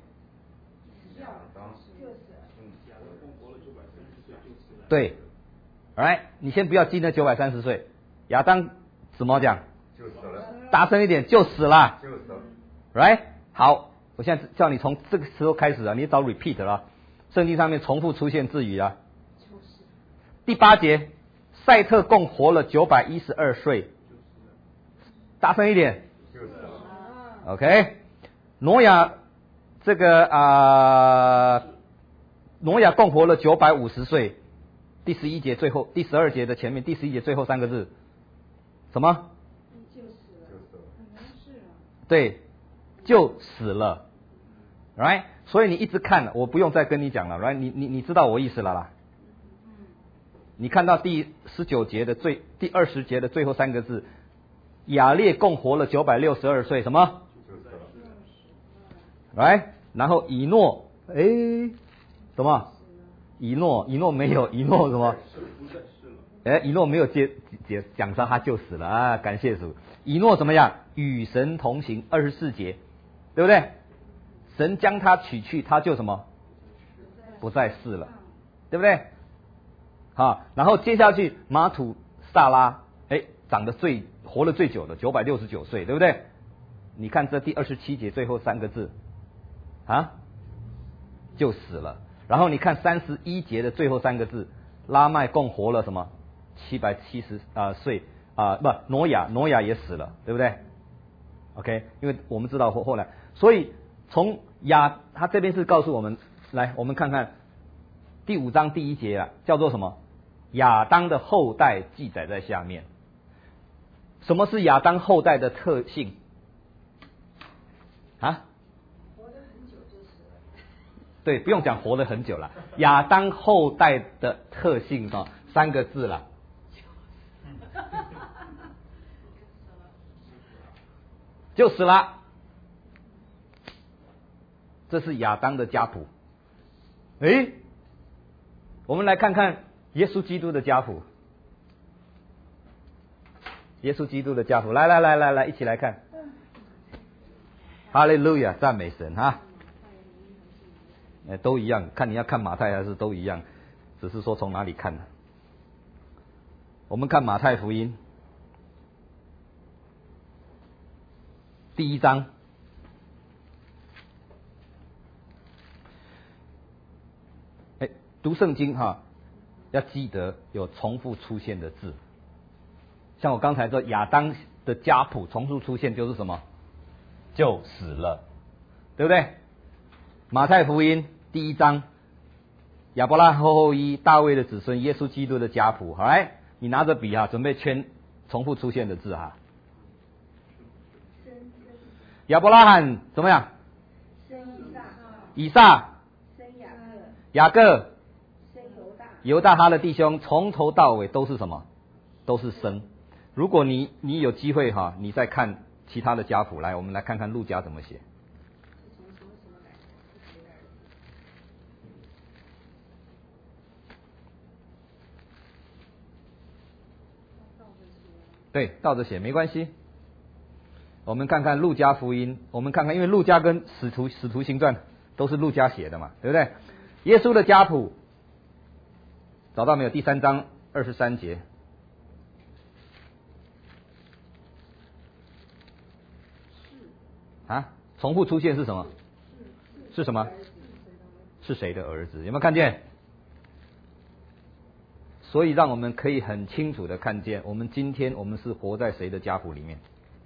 对 ，Alright， 你先不要记那930岁。亚当怎么讲？ 就死了。 大声一点，就死了。 就死了。 Right， 好，我现在叫你从这个时候开始你找 repeat 了，圣经上面重复出现字语啊。第8节，赛特共活了912岁，大声一点。 就死了。 OK， 挪亚这个挪亚共活了950岁。第11节最后，第12节的前面，第11节最后3个字，什么？ 就死了。可能是啊。 对。就死了 ，right？ 所以你一直看，我不用再跟你讲了 ，right？ 你知道我意思了啦。你看到第19节的第20节的最后3个字，亚列共活了962岁，什么 ？right？ 然后以诺，什么？以诺没有，以诺什么？以诺没有讲上他就死了啊！感谢主，以诺怎么样？与神同行，24节。对不对？神将他取去，他就什么？不再世了，对不对？好，然后接下去马土萨拉，活了最久的969岁，对不对？你看这第27节最后3个字就死了。然后你看31节的最后3个字，拉麦共活了什么？770岁挪亚也死了，对不对？OK， 因为我们知道后来，所以从他这边是告诉我们，来，我们看看第5章第1节叫做什么？亚当的后代记载在下面。什么是亚当后代的特性？ 活得很久就死了。 对，不用讲活得很久了。亚当后代的特性3个字了。就死了，这是亚当的家谱。我们来看看耶稣基督的家谱。耶稣基督的家谱，来，一起来看。哈利路亚，赞美神哈！都一样，看你要看马太还是都一样，只是说从哪里看呢我们看马太福音第1章。读圣经哈，要记得有重复出现的字。像我刚才说亚当的家谱重复出现就是什么？就死了，对不对？马太福音第1章，亚伯拉罕后裔大卫的子孙耶稣基督的家谱。好来，你拿着笔哈，准备圈重复出现的字哈。亚伯拉罕怎么样？ 生以撒， 生雅各， 生犹大他的弟兄，从头到尾都是什么？都是生。如果你有机会哈，你再看其他的家谱，来，我们来看看路加怎么写。对，倒着写没关系。我们看看路加福音，我们看看，因为路加跟使徒行传都是路加写的嘛，对不对？耶稣的家谱找到没有？第3章23节。啊，重复出现是什么？是什么？是谁的儿子？有没有看见？所以让我们可以很清楚的看见，我们今天我们是活在谁的家谱里面？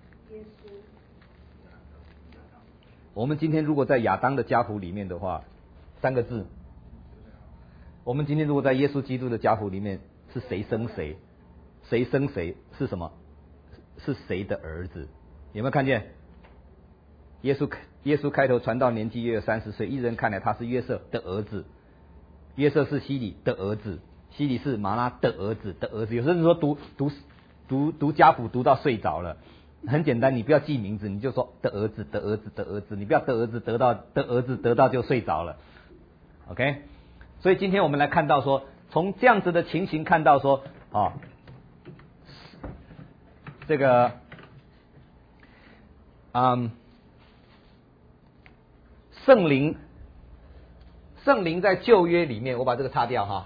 我们今天如果在亚当的家谱里面的话，3个字。我们今天如果在耶稣基督的家谱里面，是谁生谁？谁生谁？是什么？是谁的儿子？有没有看见？耶稣开头传道年纪约有30岁，一人看来他是约瑟的儿子，约瑟是希里的儿子，希里是马拉的儿子的儿子。有些人说读家谱读到睡着了，很简单，你不要记名字，你就说的儿子的儿子的儿子，你不要的儿子得到的儿子得到就睡着了。OK， 所以今天我们来看到说，从这样子的情形看到说，这个圣灵在旧约里面，我把这个擦掉哈，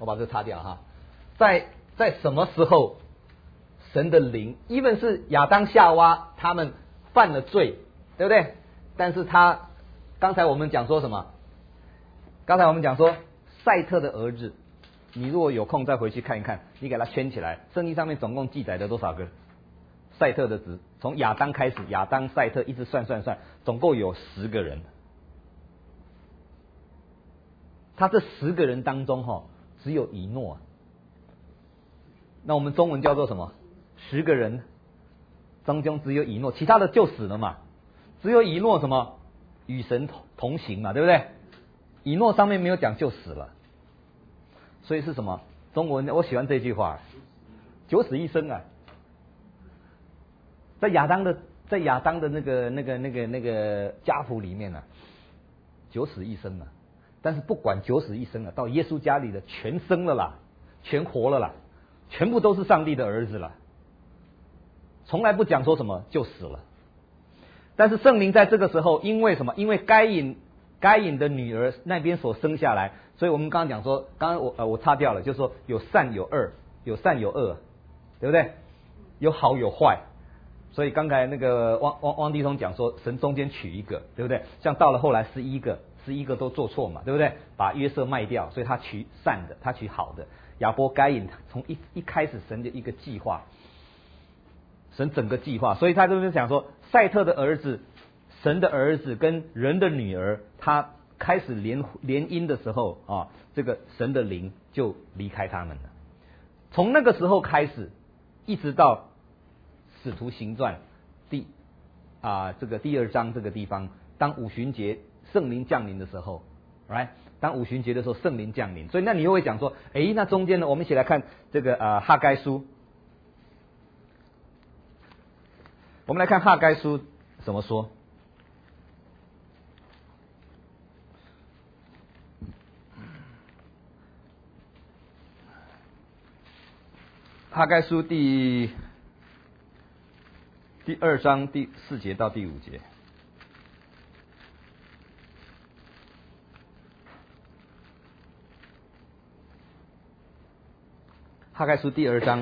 在什么时候神的灵，even是亚当夏娃他们犯了罪，对不对？但是刚才我们讲说什么？刚才我们讲说赛特的儿子，你如果有空再回去看一看，你给他圈起来，圣经上面总共记载的多少个赛特的子？从亚当开始，亚当、赛特一直算，总共有10个人。他这10个人当中只有以诺，那我们中文叫做什么？10个人当中只有以诺，其他的就死了嘛。只有以诺什么与神同行嘛，对不对？以诺上面没有讲就死了，所以是什么？中文我喜欢这句话，九死一生啊。在亚当的那个家谱里面呢，九死一生啊。但是不管九死一生啊，到耶稣家里的全生了啦，全活了啦，全部都是上帝的儿子了，从来不讲说什么就死了。但是圣灵在这个时候，因为什么？因为该隐的女儿那边所生下来，所以我们刚刚讲说，刚刚我擦掉了，就是说有善有恶，对不对？有好有坏。所以刚才那个汪弟兄讲说，神中间取一个，对不对？像到了后来11个都做错嘛，对不对？把约瑟卖掉，所以他取善的，他取好的。亚伯该隐从一开始神的一个计划，神整个计划，所以他这边讲说，赛特的儿子，神的儿子跟人的女儿，他开始联姻的时候啊，这个神的灵就离开他们了。从那个时候开始，一直到使徒行传这个第2章这个地方，当五旬节圣灵降临的时候 ，right？ 当五旬节的时候，圣灵降临，所以那你又会讲说，那中间呢，我们一起来看这个哈该书，我们来看哈该书怎么说。哈该书第2章第4节到第5节。哈该书第2章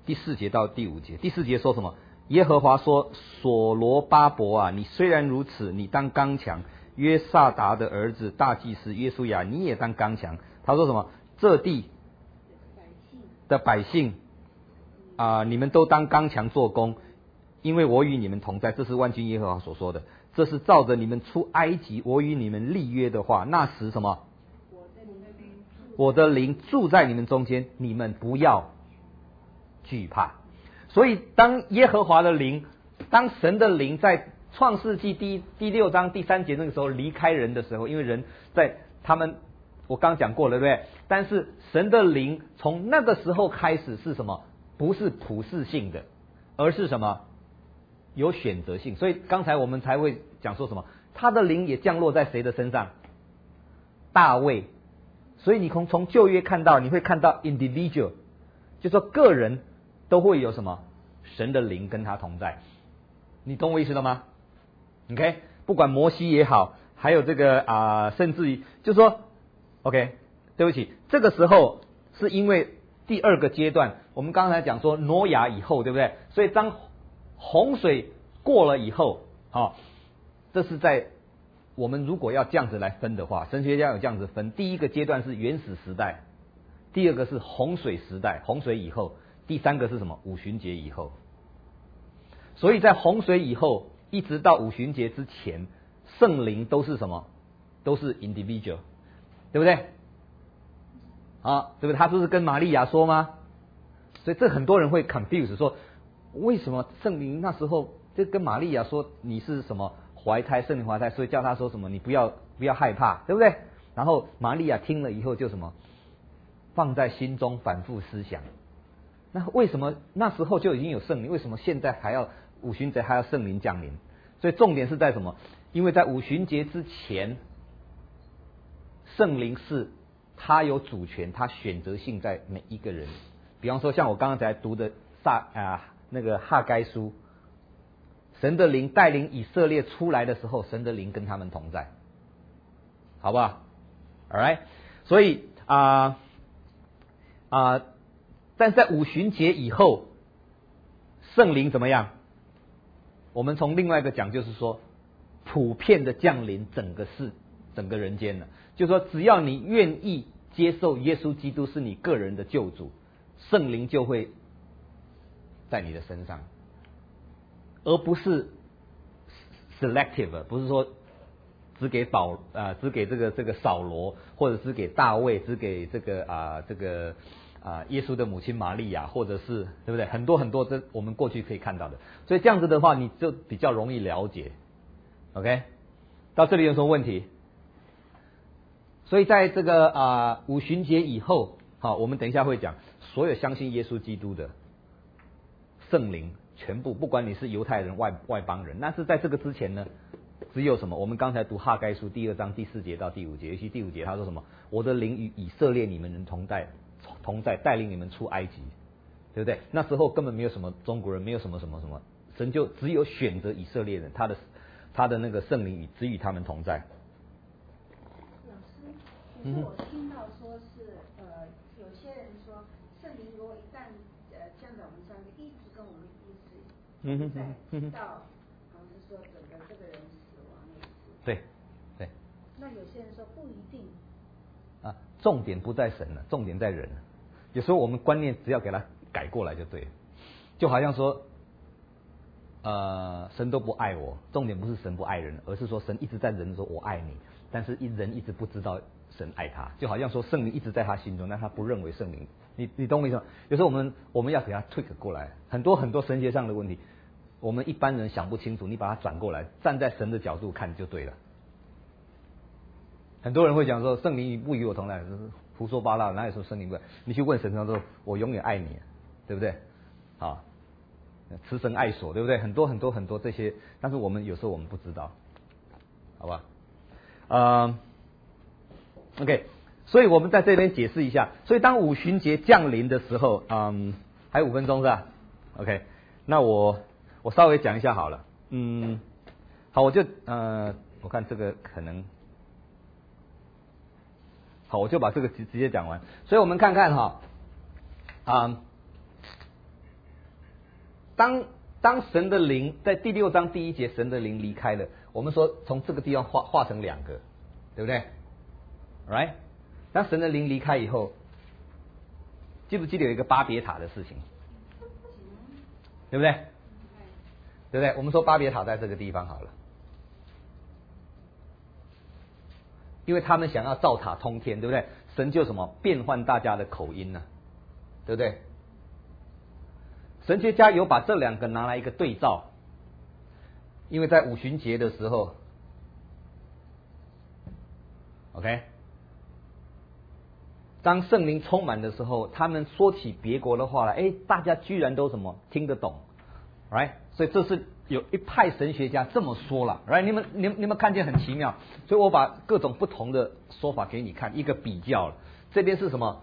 第4节到第5节。第4节说什么？耶和华说：所罗巴伯啊，你虽然如此，你当刚强。约萨达的儿子大祭司约书亚，你也当刚强。他说什么？这地的百姓你们都当刚强做工，因为我与你们同在。这是万军耶和华所说的。这是照着你们出埃及我与你们立约的话。那时什么？我的灵住在你们中间，你们不要惧怕。所以当耶和华的灵，当神的灵在创世纪第6章第3节那个时候离开人的时候，因为人在他们我刚讲过了，对不对？但是神的灵从那个时候开始是什么？不是普世性的，而是什么？有选择性。所以刚才我们才会讲说什么？他的灵也降落在谁的身上？大卫。所以你从旧约看到，你会看到 individual， 就说个人都会有什么？神的灵跟他同在。你懂我意思了吗？ OK， 不管摩西也好，还有这个甚至于就说 OK， 对不起，这个时候是因为第2个阶段，我们刚才讲说挪亚以后，对不对？所以当洪水过了以后，这是在我们如果要这样子来分的话，神学家有这样子分：第1个阶段是原始时代，第2个是洪水时代，洪水以后，第3个是什么？五旬节以后。所以在洪水以后一直到五旬节之前，圣灵都是什么？都是 individual， 对不对？对不对？他不是跟玛利亚说吗？所以这很多人会 confuse 说，为什么圣灵那时候就跟玛利亚说你是什么怀胎，圣灵怀胎，所以叫他说什么你不要害怕，对不对？然后玛利亚听了以后就什么放在心中反复思想。那为什么那时候就已经有圣灵？为什么现在还要五旬节还要圣灵降临？所以重点是在什么？因为在五旬节之前，圣灵是他有主权，他选择性在每一个人。比方说像我刚刚才读的那个哈该书，神的灵带领以色列出来的时候，神的灵跟他们同在，好不好 ？Alright， 所以但在五旬节以后，圣灵怎么样？我们从另外一个讲，就是说普遍的降临整个人间了。就是说，只要你愿意接受耶稣基督是你个人的救主，圣灵就会在你的身上，而不是 selective， 不是说只给这个扫罗，或者只给大卫，只给这个耶稣的母亲玛利亚，或者是对不对？很多很多这我们过去可以看到的，所以这样子的话，你就比较容易了解。OK， 到这里有什么问题？所以在这个五旬节以后，我们等一下会讲，所有相信耶稣基督的圣灵，全部不管你是犹太人、外邦人，但是在这个之前呢，只有什么？我们刚才读哈该书第2章第4节到第5节，尤其第5节他说什么？我的灵与以色列你们人同在，带领你们出埃及，对不对？那时候根本没有什么中国人，没有什么，神就只有选择以色列人，他的那个圣灵只与他们同在。 老师，可是我听到说是有些人说圣灵如果一旦降在我们上面，一直跟我们一直在到好像是说整个这个人死亡为止。 对。 那有些人说不一定。 重点不在神了，重点在人。有时候我们观念只要给他改过来就对了，就好像说，神都不爱我，重点不是神不爱人，而是说神一直在人说我爱你，但是人一直不知道神爱他，就好像说圣灵一直在他心中，但他不认为圣灵，你懂我意思吗？有时候我们要给他 tweak 过来，很多神学上的问题，我们一般人想不清楚，你把它转过来，站在神的角度看就对了。很多人会讲说圣灵不与我同在，胡说八道，哪有说圣灵不爱？你去问神，他说我永远爱你，对不对？慈神爱所，对不对？很多这些，但是有时候我们不知道，好吧？OK， 所以我们在这边解释一下。所以当五旬节降临的时候，还有5分钟是吧 ？OK， 那我稍微讲一下好了。好，我就我看这个可能。好，我就把这个直接讲完。所以我们看看当神的灵在第6章第1节，神的灵离开了，我们说从这个地方画成2个，对不对 ？Right？ 当神的灵离开以后，记不记得有一个巴别塔的事情？对不对？对不对？我们说巴别塔在这个地方好了，因为他们想要造塔通天，对不对？神就什么变换大家的口音呢、对不对？神学家有把这2个拿来一个对照，因为在五旬节的时候 ，OK， 当圣灵充满的时候，他们说起别国的话来，大家居然都什么听得懂 ，right？ 所以这是有一派神学家这么说了 ，right？ 你们看见很奇妙，所以我把各种不同的说法给你看，一个比较了。这边是什么？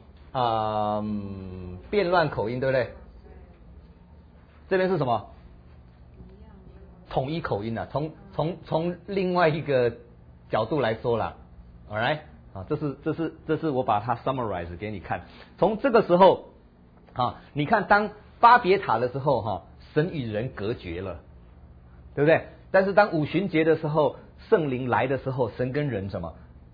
变乱口音，对不对？这边是什么？统一口音啊，从另外一个角度来说啦 ，all right， 这是我把它 summarize 给你看。从这个时候你看当巴别塔的时候神与人隔绝了，对不对？但是当五旬节的时候，圣灵来的时候，神跟人什么？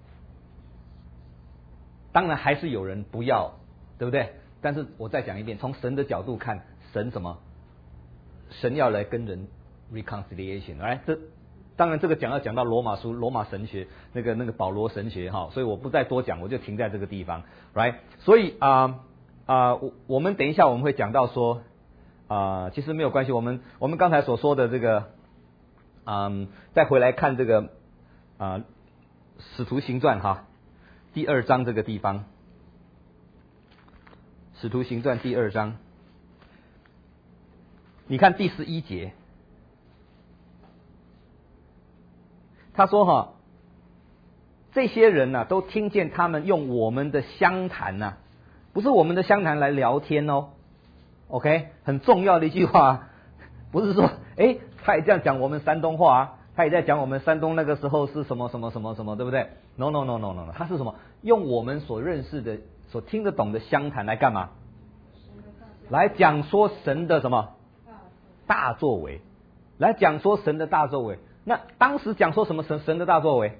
当然还是有人不要，对不对？但是我再讲一遍，从神的角度看，神什么？神要来跟人 reconciliation， 这当然这个要讲到罗马书、罗马神学那个保罗神学所以我不再多讲，我就停在这个地方 ，right？ 所以我们等一下我们会讲到说其实没有关系，我们刚才所说的这个再回来看这个使徒行传第2章这个地方，使徒行传第2章。你看第11节，他说这些人都听见他们用我们的乡谈不是我们的乡谈来聊天OK， 很重要的一句话，不是说他也这样讲我们山东话他也在讲我们山东那个时候是什么什么什么什么，对不对 ？No， 他是什么？用我们所认识的、所听得懂的乡谈来干嘛？来讲说神的什么？大作为，来讲说神的大作为。那当时讲说什么神的大作为？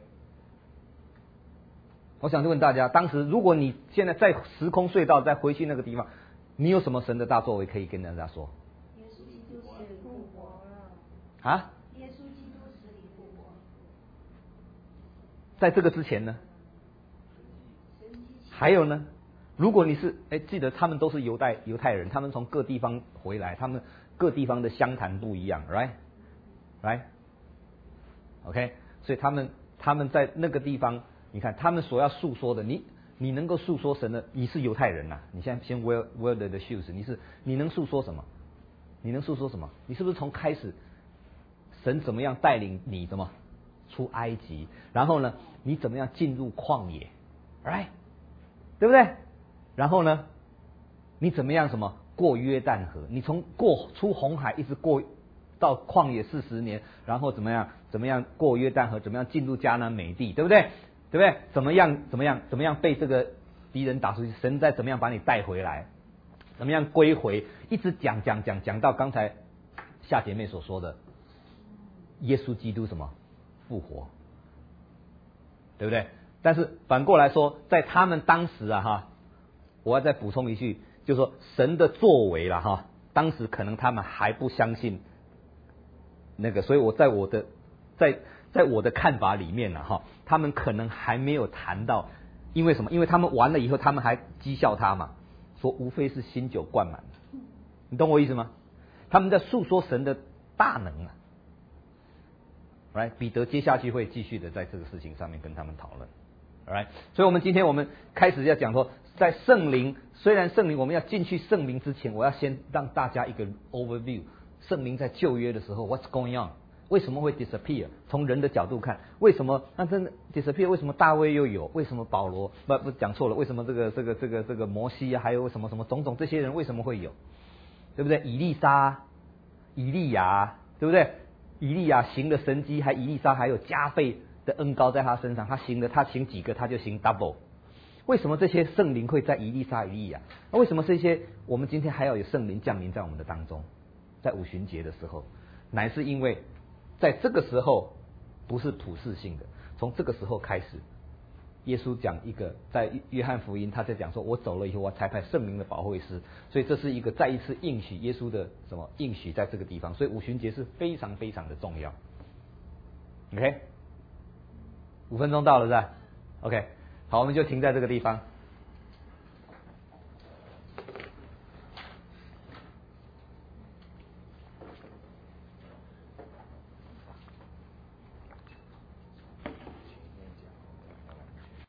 我想问大家，当时如果你现在在时空隧道再回去那个地方，你有什么神的大作为可以跟大家说？ 耶稣基督死里复活了。 耶稣基督死里复活。 在这个之前呢？还有呢？如果你是记得他们都是犹太人，他们从各地方回来，他们各地方的乡谈不一样 ，right， OK， 所以他们在那个地方，你看他们所要诉说的，你能够诉说神的，你是犹太人你现在先 wear the shoes， 你能诉说什么？你能诉说什么？你是不是从开始神怎么样带领你怎么出埃及，然后呢，你怎么样进入旷野 ，right， 对不对？然后呢，你怎么样什么过约旦河？你从出红海一直过到旷野40年，然后怎么样过约旦河？怎么样进入迦南美地？对不对？对不对？怎么样被这个敌人打出去？神再怎么样把你带回来？怎么样归回？一直讲到刚才夏姐妹所说的耶稣基督什么复活，对不对？但是反过来说，在他们当时我要再补充一句，就是说神的作为当时可能他们还不相信那个，所以我在我的看法里面他们可能还没有谈到，因为什么？因为他们完了以后，他们还讥笑他嘛，说无非是新酒灌满，你懂我意思吗？他们在诉说神的大能来，彼得接下去会继续的在这个事情上面跟他们讨论。Alright， 所以我们今天我们开始要讲说，在圣灵，虽然圣灵我们要进去圣灵之前，我要先让大家一个 overview， 圣灵在旧约的时候 what's going on， 为什么会 disappear？ 从人的角度看，为什么那真的 disappear？ 为什么大卫又有？为什么保罗不讲错了？为什么这个摩西还有什么种种这些人为什么会有？对不对？以利沙、以利亚，对不对？以利亚行了神迹，以利沙还有加倍的恩膏在他身上，他行几个他就行 double。为什么这些圣灵会在以利沙、以利亚？为什么这些我们今天还要有圣灵降临在我们的当中？ 在五旬节的时候，乃是因为在这个时候不是普世性的，从这个时候开始，耶稣讲一个在约翰福音他在讲说，我走了以后我才派圣灵的保惠师，所以这是一个再一次应许耶稣的什么应许在这个地方，所以五旬节是非常非常的重要。OK， 5分钟到了是吧 ？OK， 好，我们就停在这个地方。